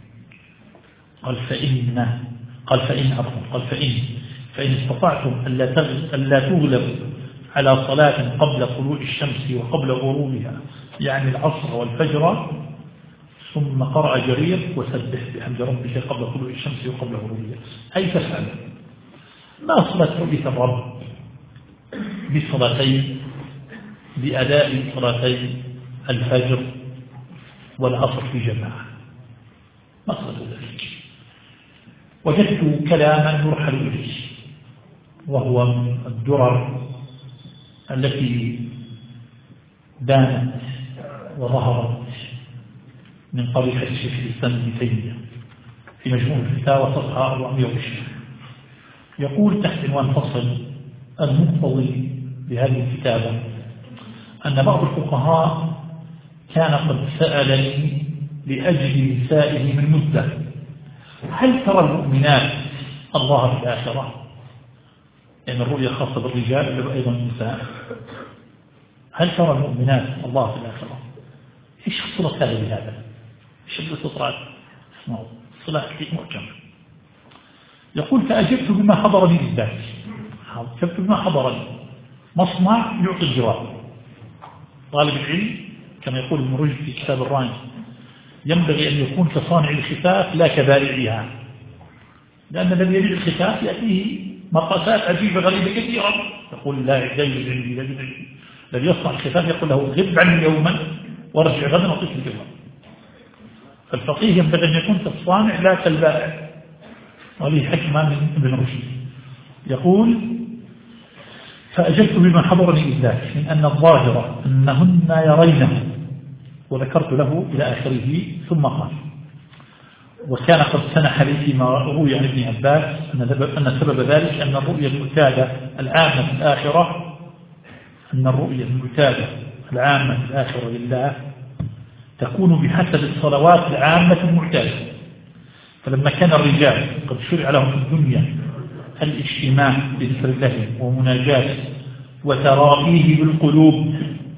قال فإن قال فإن عفوا قال فإن فإن استطعتم ألا تغلبوا على صلاة قبل طلوع الشمس وقبل غروبها، يعني العصر والفجر، ثم قرأ جرير وسبح بحمد ربك قبل طلوع الشمس وقبل غروبها، أي تفعل ما صلاة رؤية الرب بصلاتين، بأداء صلاتين الفجر والعصر في جماعة، ما صلاة ذلك. وجدت كلاما يرحل إليه، وهو من الدرر التي بانت وظهرت من قبل الشيخ الإسلام ابن تيمية في مجموع الفتاوى صفحة أربعمائة وعشرين، يقول تحت عنوان فصل: المقتضي بهذه الكتابة أن بعض الفقهاء كان قد سألني لأجل نسائه من مدة: هل ترى المؤمنات الله في الآخرة؟ لأن يعني الرؤية خاصة بالرجال وأيضا النساء. هل ترى المؤمنات الله في الآخرة؟ إيش الصلة هذا بهذا؟ إيش الصلاة؟ اسمعوا الصلاة محكمة. يقول: فأجبت بما حضرني بالذات، أجبت بما حضرني، مصنع يعطي الجواب. طالب العلم كما يقول ابن رشد في كتاب الراني ينبغي أن يكون كصانع الخفاف لا كبارعها، لأن الذي يبيع الخفاف يأتيه مقاسات عجيبة غريبة كثيرة، يقول لا يجوز عندي لا يجوز عندي. الذي يصنع الخفاف يقول له غب عني يوما وارجع غدا وطيف الجواب. فالفقيه ينبغي أن يكون كالصانع لا كالبائع، وهذه حكمة من ابن رشد. يقول: فأجبت بما حضرني بالذات من أن الظاهرة أنهن يرينه، وذكرت له إلى آخره، ثم قال: وكان قد سنح لي فيما روي عن ابن عباس أن سبب ذلك أن الرؤيا المعتادة العامة في الآخرة أن الرؤية المعتادة العامة في الآخرة لله تكون بحسب الصلوات العامة المعتادة. فلما كان الرجال قد شرع لهم في الدنيا الاجتماع بذكر الله ومناجاته وترائيه بالقلوب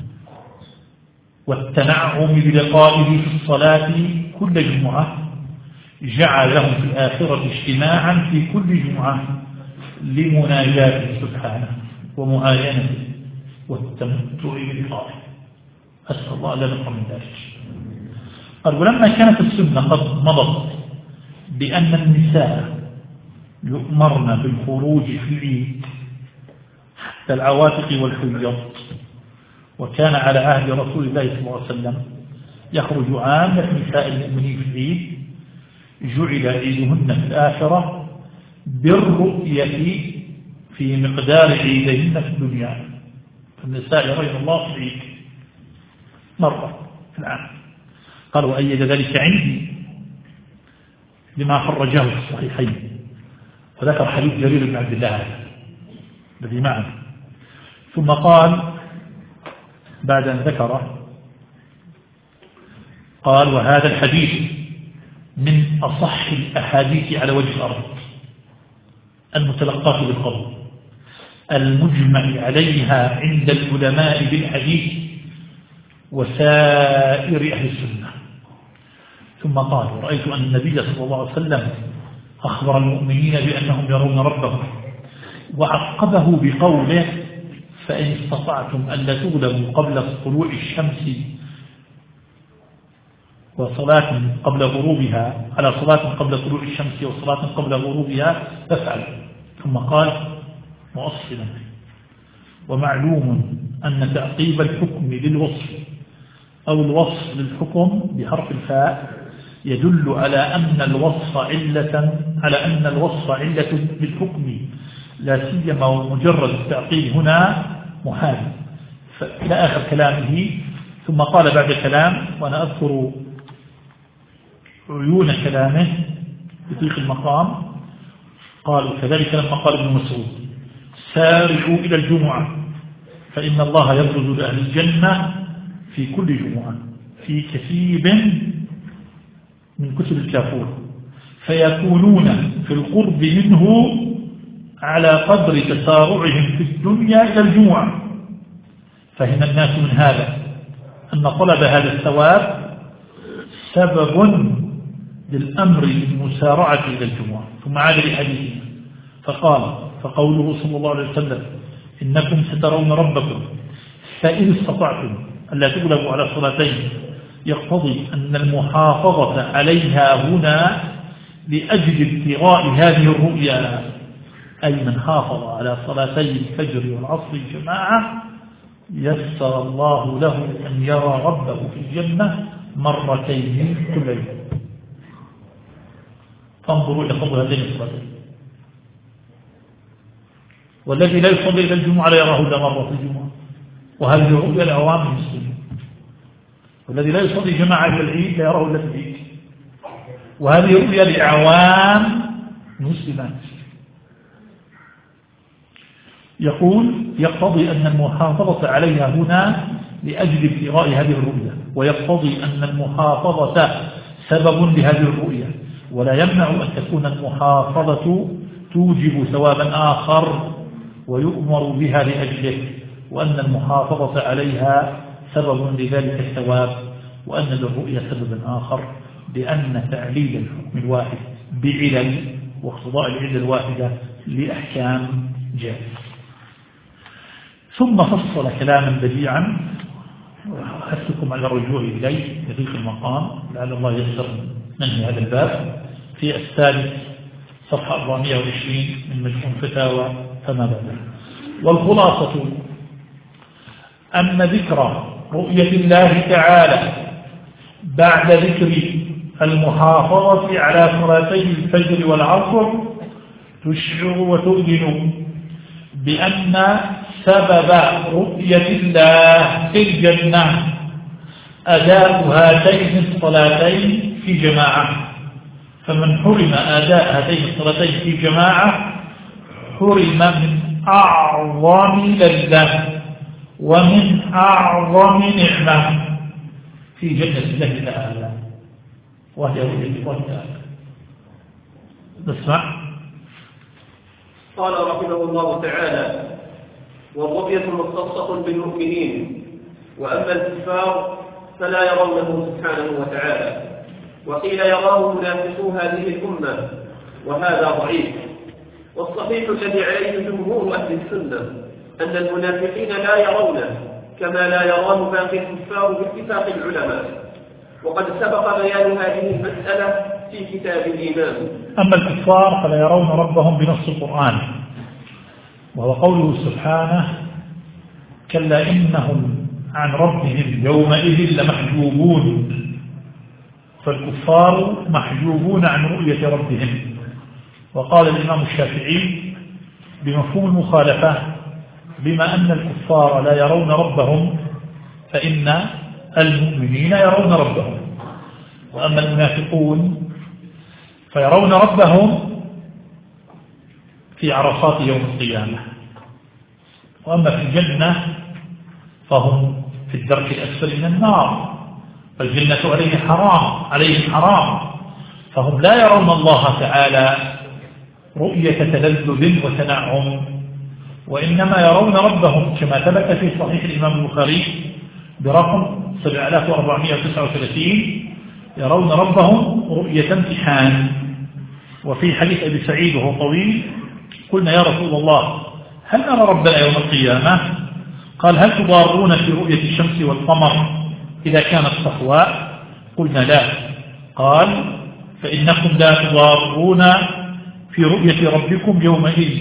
والتنعم بلقائه في الصلاة كل جمعة، جعل لهم في الآخرة اجتماعا في كل جمعة لمناجاته سبحانه ومعاينته والتمتع بلقائه. أسأل الله لا نقع من ذلك. قال ولما كانت السنة قد مضت بأن النساء يؤمرن بالخروج في العيد حتى العواتق والحيض، وكان على عهد رسول الله صلى الله عليه وسلم يخرج عامة نساء المؤمنين في العيد، جعل عيدهن في الآخرة بالرؤية في مقدار عيدهن في الدنيا. فالنساء يرين الله في العيد مرة في العام. قال وأيد ذلك عندي بما خرجه في الصحيحين، وذكر حديث جرير بن عبد الله الذي معنا. ثم قال بعد أن ذكره قال وهذا الحديث من أصح الأحاديث على وجه الأرض المتلقاة بالقبول المجمع عليها عند العلماء بالحديث وسائر أهل السنة. ثم قال ورأيت أن النبي صلى الله عليه وسلم أخبر المؤمنين بأنهم يرون ربهم، وعقبه بقوله فإن استطعتم أن لا تغلبوا قبل طلوع الشمس وصلاة قبل غروبها على صلاة قبل طلوع الشمس وصلاة قبل غروبها فافعلوا. ثم قال مؤصلا ومعلوم أن تعقيب الحكم للوصف أو الوصف للحكم بحرف الفاء يدل على أن الوصف علة على أن الوصف علة بالحكم لا سيما ومجرد التعقيب هنا محال. إلى آخر كلامه. ثم قال بعد كلام وأنا أذكر عيون كلامه بطيق المقام، قال كذلك لما قال ابن مسعود سارعوا إلى الجمعة فإن الله يبرز لأهل الجنة في كل جمعة في كثيب من كتب الكافور فيكونون في القرب منه على قدر تسارعهم في الدنيا إلى الجمعة. فهم الناس من هذا أن طلب هذا الثواب سبب للأمر بالمسارعة إلى الجمعة. ثم عاد لحديثه فقال فقوله صلى الله عليه وسلم إنكم سترون ربكم فإن استطعتم ألا تغلبوا على صلاتين يقتضي أن المحافظة عليها هنا لأجل ابتغاء هذه الرؤيا، أي من حافظ على صلاتي الفجر والعصر جماعة يسر الله له أن يرى ربه في الجنة مرتين كل يوم. فانظروا إلى فضل هذين الصلاتين. والذي لا يصلي إلى الجمعة لا يراه إلا مرة في الجمعة، وهذه الرؤيا لعوام المسلمين. والذي لا يصلي جماعة إلى العيد لا يراه إلا في العيد، وهذه رؤيا لعوام المسلمات. يقول يقتضي أن المحافظة عليها هنا لأجل ابتغاء هذه الرؤيا، ويقتضي أن المحافظة سبب لهذه الرؤيا، ولا يمنع أن تكون المحافظة توجب ثوابا آخر ويؤمر بها لأجله، وأن المحافظة عليها سبب لذلك الثواب، وأن للرؤيا سببا آخر لأن تعليل الحكم الواحد بعلل واقتضاء العلة الواحدة لأحكام جائزة. ثم فصل كلاما بديعا وحثكم على الرجوع إليه يضيق المقام لعل الله يسر منه هذا الباب في الثالث صفحة أربعمائة وعشرين من مجموع فتاوى فما بعده. والخلاصة أن ذكر رؤية الله تعالى بعد ذكر المحافظة على صلاتي الفجر والعصر تشعر وتؤذن بأن سبب رؤية الله في الجنة أداء هاتين الصلاتين في جماعة، فمن حرم أداء هاتين الصلاتين في جماعة حرم من أعظم لذة ومن أعظم نعمة في جنة الله تعالى، وهي رؤية الله تعالى. نسمع. قال رحمه الله تعالى: والرؤية مختصة بالمؤمنين، وأما الكفار فلا يرونه سبحانه وتعالى. وقيل يراه منافقو هذه الأمة، وهذا ضعيف. والصحيح الذي عليه جمهور أهل السنة أن المنافقين لا يرونه كما لا يراه باقي الكفار باتفاق العلماء، وقد سبق بيان هذه المسألة في كتاب الإيمان. أما الكفار فلا يرون ربهم بنص القرآن، وهو قوله سبحانه: كلا إنهم عن ربهم يومئذ لمحجوبون. فالكفار محجوبون عن رؤية ربهم. وقال الإمام الشافعي بمفهوم المخالفة: بما أن الكفار لا يرون ربهم فإن المؤمنين يرون ربهم. وأما المنافقون فيرون ربهم في عرصات يوم القيامة. وأما في الجنة فهم في الدرك الأسفل من النار، فالجنة عليه حرام عليهم حرام، فهم لا يرون الله تعالى رؤية تلذذ وتنعم، وإنما يرون ربهم كما ثبت في صحيح الإمام البخاري برقم سبعة آلاف وأربعمائة وتسعة وثلاثين: يرون ربهم رؤية امتحان. وفي حديث أبي سعيد وهو طويل: قلنا يا رسول الله هل نرى ربنا يوم القيامة؟ قال: هل تضارون في رؤية الشمس والقمر إذا كانت صفواء؟ قلنا لا. قال: فإنكم لا تضارون في رؤية ربكم يومئذ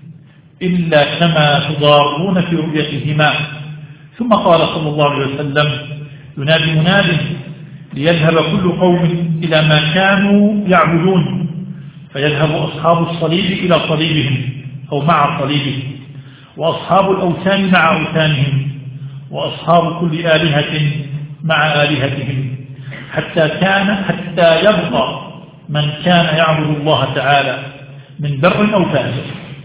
إلا كما تضارون في رؤيتهما. ثم قال صلى الله عليه وسلم: ينادي مناد ليذهب كل قوم إلى ما كانوا يعبدون، فيذهب أصحاب الصليب إلى صليبهم أو مع صليبهم، وأصحاب الأوثان مع أوثانهم، وأصحاب كل آلهة مع آلهتهم، حتى كان حتى يبقى من كان يعبد الله تعالى من بر أو فاجر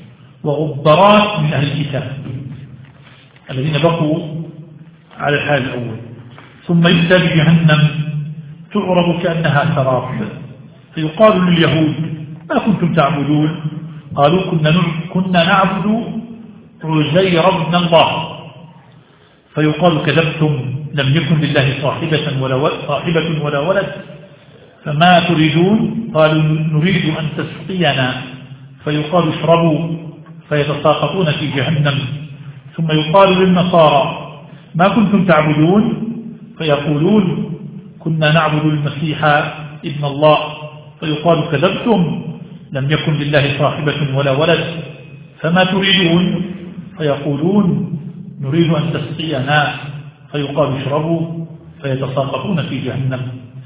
وغبرات من أهل الكتاب الذين بقوا على الحال الأول. ثم يؤتى بجهنم تعرض كأنها سراب، فيقال لليهود: ما كنتم تعبدون؟ قالوا: كنا كنا نعبد عزير بن الله. فيقال: كذبتم، لم يكن لله صاحبة ولا صاحبة ولا ولد، فما تريدون؟ قالوا: نريد أن تسقينا. فيقال: اشربوا، فيتساقطون في جهنم. ثم يقال للنصارى: ما كنتم تعبدون؟ فيقولون: كنا نعبد المسيح ابن الله. فيقال: كذبتم، لم يكن لله صاحبة ولا ولد، فما تريدون؟ فيقولون: نريد أن تسقينا. فيقال: اشربوا، فيتساقطون في جهنم،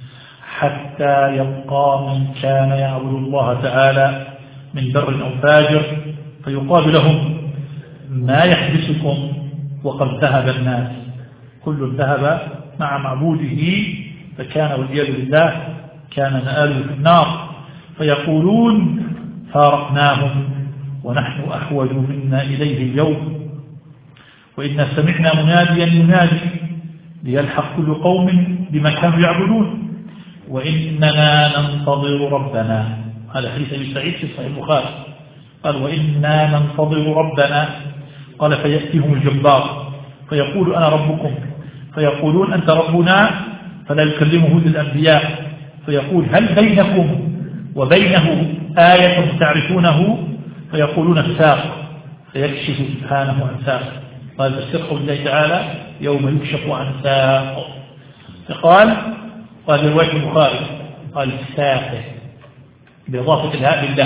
حتى يبقى من كان يعبد الله تعالى من بر أو فاجر، فيقال لهم: ما يحبسكم وقد ذهب الناس؟ كل ذهب مع معبوده، فكان والعياذ بالله كان مآله في النار. فيقولون: فارقناهم ونحن أحوج منا إليه اليوم، وإنا سمعنا مناديا ينادي ليلحق كل قوم بما كانوا يعبدون وإننا ننتظر ربنا. هذا حديث أبي سعيد في صحيح البخاري. قال: وإنا ننتظر ربنا. قال: فيأتيهم الجبار فيقول: أنا ربكم. فيقولون: أنت ربنا. فلا يكلمه للأنبياء، فيقول: هل بينكم وبينه آية تعرفونه؟ فيقولون: الساق. فيكشف سبحانه عن ساق. قال: السرق بالله تعالى: يوم يكشف عن ساق. فقال: قال رواية البخاري: قال الساق بإضافة الهاء بالله.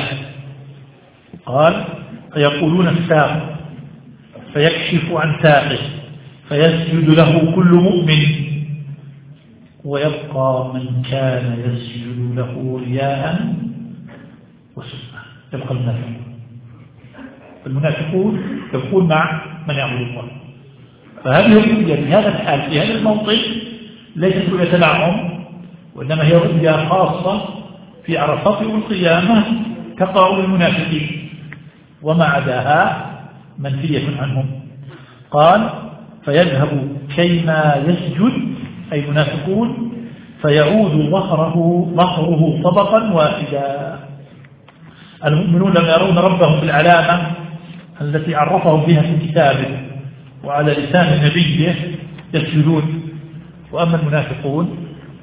قال: فيقولون: الساق. فيكشف عن ساقه، فيسجد له كل مؤمن، ويبقى من كان يسجد له رياء وسمعة. يبقى المنافقون. المنافقون يكون مع من يعبد الله. فهذه الرؤيا في هذا الحال في هذا الموطن ليست رؤيا تنعم، وإنما هي رؤيا خاصة في عرفات يوم القيامة كقول المنافقين، وما عداها منفية عنهم. قال: فيذهب كيما يسجد أي منافقون فيعود ظهره ظهره طبقا واحدا. المؤمنون لما يرون ربهم بالعلامة التي عرفهم بها في كتابه وعلى لسان نبيه يسجدون. وأما المنافقون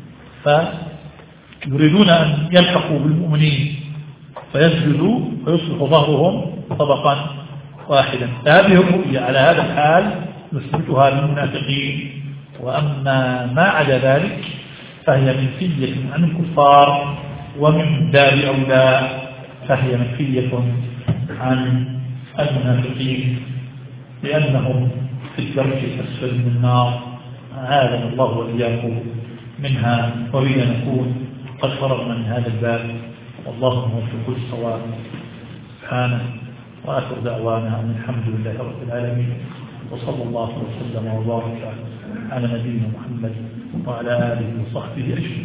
فيريدون أن يلحقوا بالمؤمنين فيسجدوا ويصبح ظهرهم طبقا واحدا. فهذه الرؤية على هذا الحال نثبتها للمنافقين. وأما ما عدا ذلك فهي منفية عن الكفار، ومن باب أولى فهي منفية عن المنافقين لأنهم في الدرك الأسفل من النار، عاذنا الله وإياكم منها. وبنا نكون قد فرغنا من هذا الباب، والله موفق الصواب. سبحانه وآخر دعوانا أن الحمد لله رب العالمين، وصلى الله وسلم وبارك على نبينا محمد وعلى آله وصحبه أجمعين.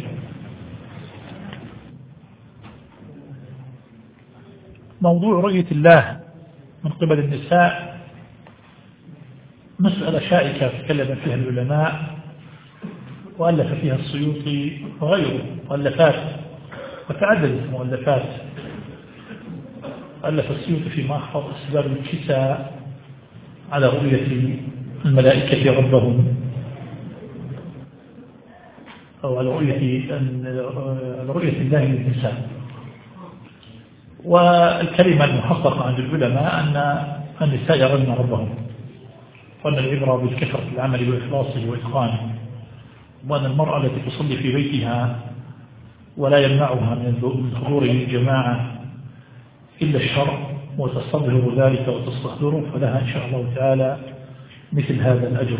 موضوع رؤية الله من قبل النساء مسألة شائكة تكلم فيها العلماء، وألف فيها السيوطي وغيره مؤلفات، وتعددت مؤلفات. ألف السيوطي في محفظ أسباب الكساء على رؤية الملائكة ربهم، أو على رؤية على رؤية الله للنساء. والكلمة المحققة عند العلماء أن النساء يرون ربهم، وأن العبرة بالكثرة العمل وإخلاصه وإتقانه، وأن المرأة التي تصلي في بيتها ولا يمنعها من حضور الجماعة إلا الشرع وتستظهر ذلك وتستحضره فلها إن شاء الله تعالى مثل هذا الأجر.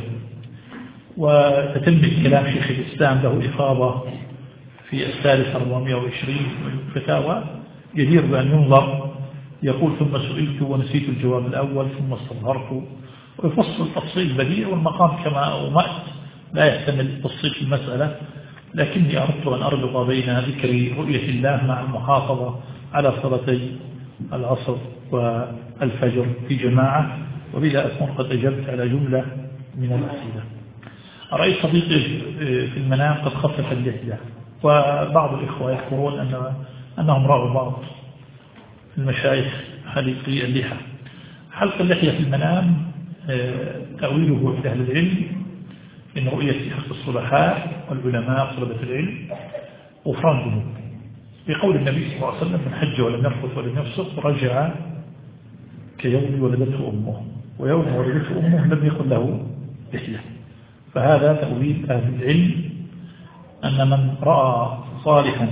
وتتم كلام شيخ الإسلام له إفاضة في الثالث أربعمائة وعشرين من الفتاوى جدير بأن ينظر. يقول: ثم سئلت ونسيت الجواب الأول ثم استظهرت، ويفصل تفصيل بديع، والمقام كما أومأت لا يحتمل التفصيل في المسألة، لكني أردت أن أربط بين ذكر رؤية الله مع المحافظة على صلاتي العصر والفجر في جماعة، وبلا أكون قد أجبت على جملة من الأسئلة. رأيت صديقي في المنام قد خفف اللحية، وبعض الإخوة يذكرون أن أنهم رأوا بعض المشايخ حلقي اللحى. حلق اللحية في المنام تأويله عند أهل العلم إن رؤية حق الصلحاء والعلماء طلبة العلم غفران ذنوب، بقول النبي صلى الله عليه وسلم: من حج ولم يرفث ولم يفسق رجع كيوم ولدته أمه، ويوم ولدته أمه لم يكن له لحية. فهذا تأويل أهل العلم أن من رأى صالحا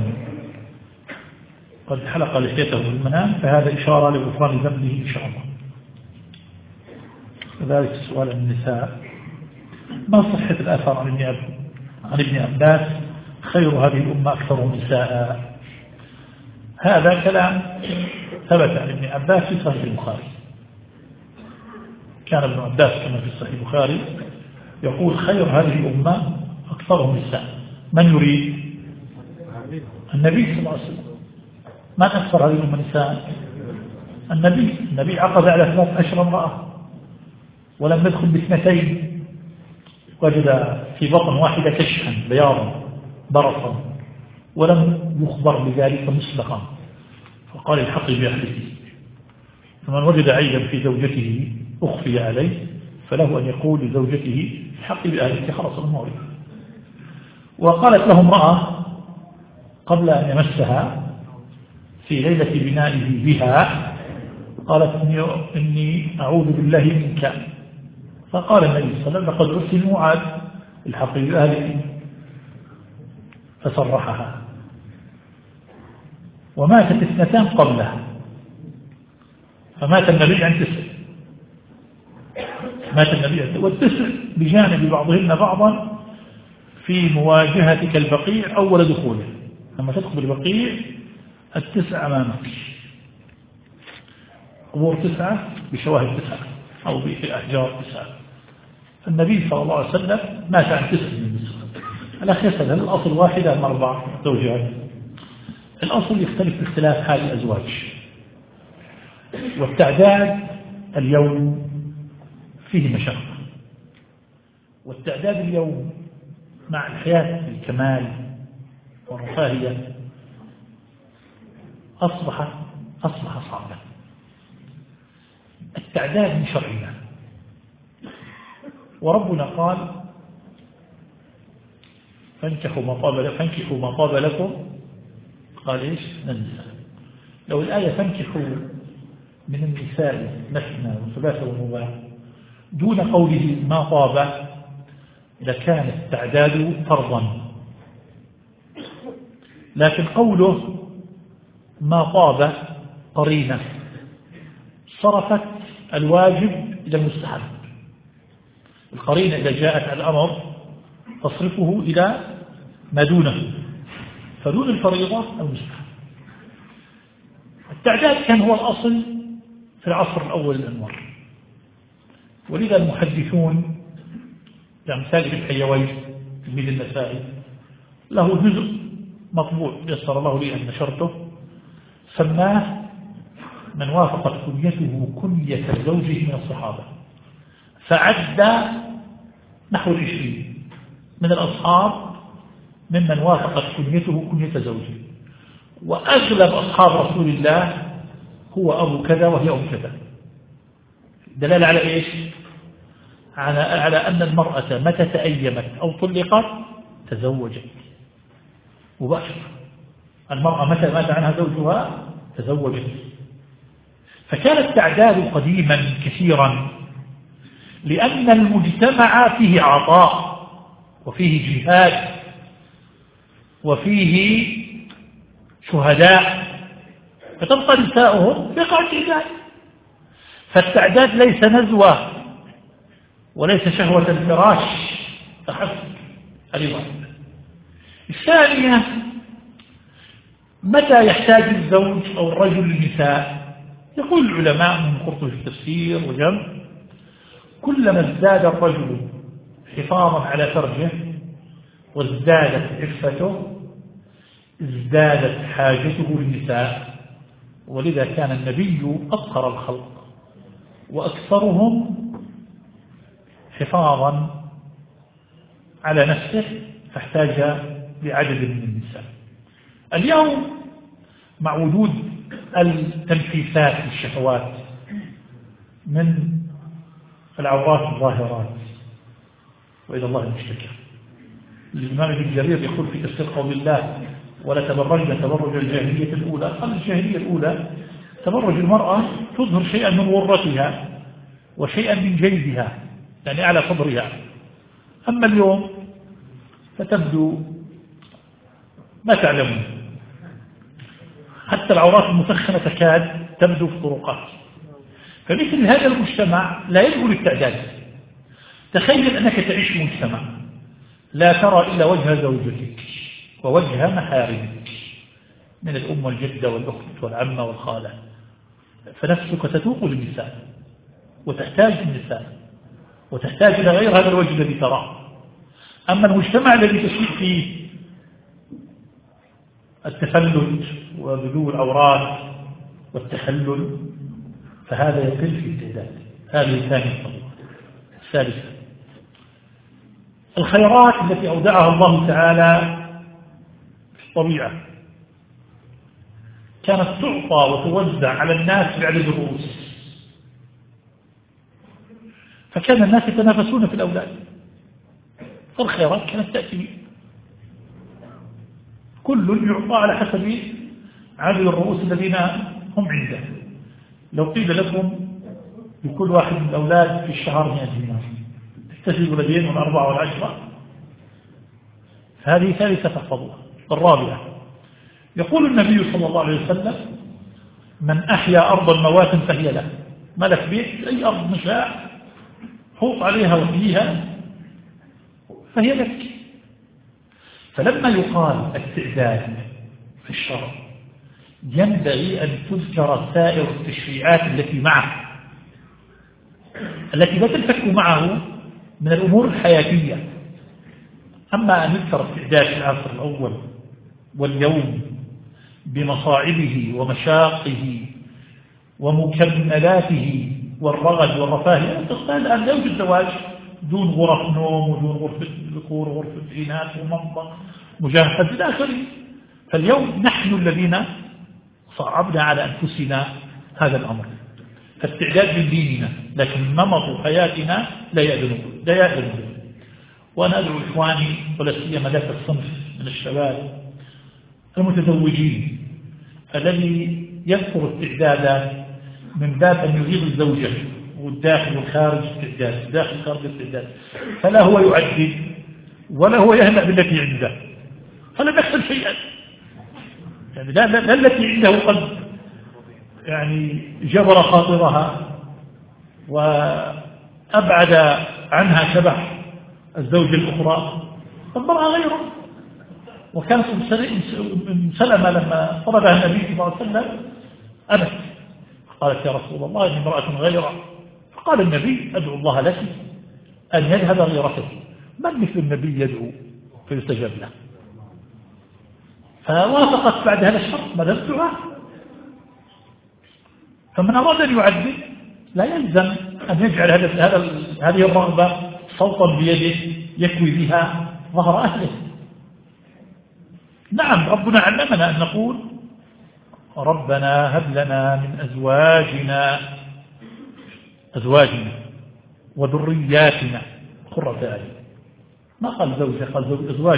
قد حلق لحيته في المنام فهذا إشارة لغفران ذنبه إن شاء الله. كذلك السؤال عن النساء: ما صحة الآثار عن ابن عن ابن عباس خير هذه الأمة أكثر نساء؟ هذا كلام ثبت عن ابن عباس في صحيح البخاري. كان ابن عباس كما في صحيح البخاري يقول: خير هذه الأمة أكثر نساء. من يريد؟ النبي صلى الله عليه وسلم. من أكثر هذه الأمة نساء؟ النبي. النبي عقد على ثلاث عشر امرأة ولم يدخل باثنتين، وجد في بطن واحدة كشحا بياضا برصا ولم يخبر بذلك مسبقا، فقال: الحق بأهله. فمن وجد عيبا في زوجته أخفي عليه فله أن يقول لزوجته: الحق بأهلك، خلص الموضوع. وقالت له امرأة قبل أن يمسها في ليلة بنائه بها، قالت: إني أعوذ بالله منك. فقال النبي صلى الله عليه وسلم: لقد عدت الموعد، الحق بأهلك. فصرحها. وماتت اثنتان قبلها، فمات النبي عن تسع. مات النبي عن تسع، والتسع بجانب بعضهن بعضا في مواجهتك البقيع أول دخوله. لما تدخل البقيع التسع أمامك، قبور تسعة بشواهد تسعة أو بأحجار تسعة. النبي صلى الله عليه وسلم مات عن تسع من النساء. الأخ يسأل: هل الأصل واحدة أم أربع زوجات؟ الأصل يختلف باختلاف حال الأزواج، والتعداد اليوم فيه مشقة. والتعداد اليوم مع الحياة بالكمال والرفاهية أصبح أصبح صعبا. التعداد من شرعنا، وربنا قال فانكحوا ما طاب فانكحوا ما طاب لكم، قال إيش؟ ننسى. لو الآية فانكحوا من النساء مثنى وثلاث ورباع دون قوله ما طاب لكان التعداد فرضا، لكن قوله ما طاب قرينة صرفت الواجب إلى المستحب. القرينة إذا جاءت على الأمر تصرفه إلى ما دونه، فدون الفريضة المستحب. التعداد كان هو الأصل في العصر الأول الأنور، ولذا المحدثون كمثال ابن حيوي تلميذ النسائي له جزء مطبوع يسر الله لي أن نشرته، سماه من وافقت كنيته كنية زوجه من الصحابة، فعد نحو العشرين من الأصحاب ممن وافقت كنيته كنية زوجه، وأغلب أصحاب رسول الله هو أبو كذا وهي أم كذا. دلالة على إيش؟ على, على أن المرأة متى تأيمت أو طلقت تزوجت مباشرة. المرأة متى مات عنها زوجها تزوجت. فكان التعداد قديما كثيرا لأن المجتمع فيه عطاء وفيه جهاد وفيه شهداء، فتبقى نساؤهم بقاع الجهاد. فالتعداد ليس نزوة وليس شهوة الفراش فحسب. أيضا الثانية، متى يحتاج الزوج أو الرجل للنساء؟ يقول العلماء من قرطبي في التفسير وجمع: كلما ازداد الرجل حفاظا على فرجه وازدادت عفته ازدادت حاجته للنساء. ولذا كان النبي أطهر الخلق وأكثرهم حفاظا على نفسه، فاحتاج لعدد من النساء. اليوم مع وجود التنفيسات والشهوات من العورات الظاهرات وإلى الله المشتكى، الإمام ابن جرير يقول في تفسير قول الله: ولا تبرجن تبرج الجاهلية الأولى. قال الجاهلية الأولى تبرج المرأة تظهر شيئا من غرتها وشيئا من جيدها، يعني على صدرها. أما اليوم فتبدو ما تعلمون، حتى العورات المسخنة تكاد تبدو في الطرقات. فمثل هذا المجتمع لا يدعو للتعداد. تخيل أنك تعيش مجتمع لا ترى إلا وجه زوجتك ووجه محارمك من الأم والجدة والأخت والعمة والخالة، فنفسك تتوق للنساء وتحتاج النساء وتحتاج إلى غير هذا الوجه الذي تراه. أما المجتمع الذي تشيء فيه التفلت وبدو العورات والتحلل فهذا يقل في التعداد. هذه ثانية طريقة. الثالثة، الخيرات التي أودعها الله تعالى في الطبيعة كانت تعطى وتوزع على الناس بعدد الرؤوس، فكان الناس يتنافسون في الأولاد، فالخيرات كانت تأتي كل يعطى على حسب عدد الرؤوس الذين هم عنده. لو قيل لكم لكل واحد من الأولاد في الشهر مئة دينار تكتسب ولدين والأربعة والعشرة، هذه ثالثة تحفظها. الرابعة، يقول النبي صلى الله عليه وسلم: من أحيا أرضا موات فهي له. ملك بيت أي أرض مشاع فوق عليها وفيها فهي لك. فلما يقال التعداد في الشرع ينبغي أن تذكر سائر التشريعات التي معه، التي لا تنفك معه من الأمور الحياتية. أما أن يذكر التعداد في العصر الأول واليوم بمصاعبه ومشاقه ومكملاته والرغد والرفاهية، تقول الآن لا يوجد زواج دون غرف نوم ودون غرفة ذكور وغرفة إناث ومطبخ مجهز إلى آخره. فاليوم نحن الذين صعبنا على أنفسنا هذا الأمر، فاستعداد من ديننا، لكن نمط حياتنا لا يأذن لا يأذن. وأنا أدعو إخواني ولا سيما ذاك الصنف من الشباب المتزوجين الذي يذكر استعدادا من باب أن يغيظ الزوجة والداخل والخارج استعداد، الداخل والخارج استعداد، فلا هو يعدي ولا هو يهنأ بالتي عنده، فلا يحصل شيئا. يعني لا, لا, لا التي عنده قد يعني جبر خاطرها وأبعد عنها شبح الزوجة الأخرى، المرأة غيره. وكان سلمة لما طلبها النبي صلى الله عليه وسلم أبت، قالت يا رسول الله إني امرأة غيرة، فقال النبي أدعو الله لك أن يذهب غيرتك. من مثل النبي يدعو فيستجاب له؟ فوافقت بعد هذا الشرط ماذا الدعاء. فمن أراد أن يعدل لا يلزم أن يجعل هذا هذه الرغبة صوتا بيده يكوي بها ظهر أهله. نعم ربنا علمنا أن نقول ربنا هب لنا من أزواجنا أزواجنا وذرياتنا قرة أعين. ما قال زوجة، قال زوج أزواج.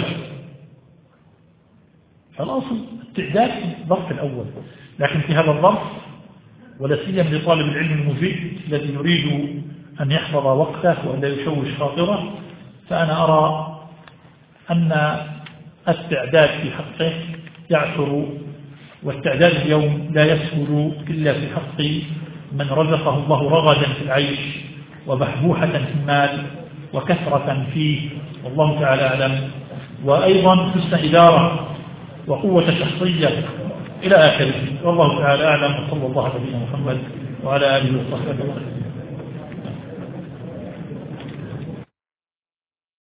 فالأصل استعداد في الظرف الأول، لكن في هذا الظرف ولا سيما لطالب العلم المجيد الذي يريد أن يحفظ وقته وأن لا يشوش خاطره، فأنا أرى أن التعداد في حقه يعثر، والتعداد اليوم لا يسهل إلا في حق من رزقه الله رغدا في العيش وبحبوحة في المال وكثرة فيه، والله تعالى أعلم. وأيضا حسن إدارة وقوة شخصية إلى آخره، والله تعالى أعلم. وصلى الله على نبينا محمد وعلى آله وصحبه وسلم.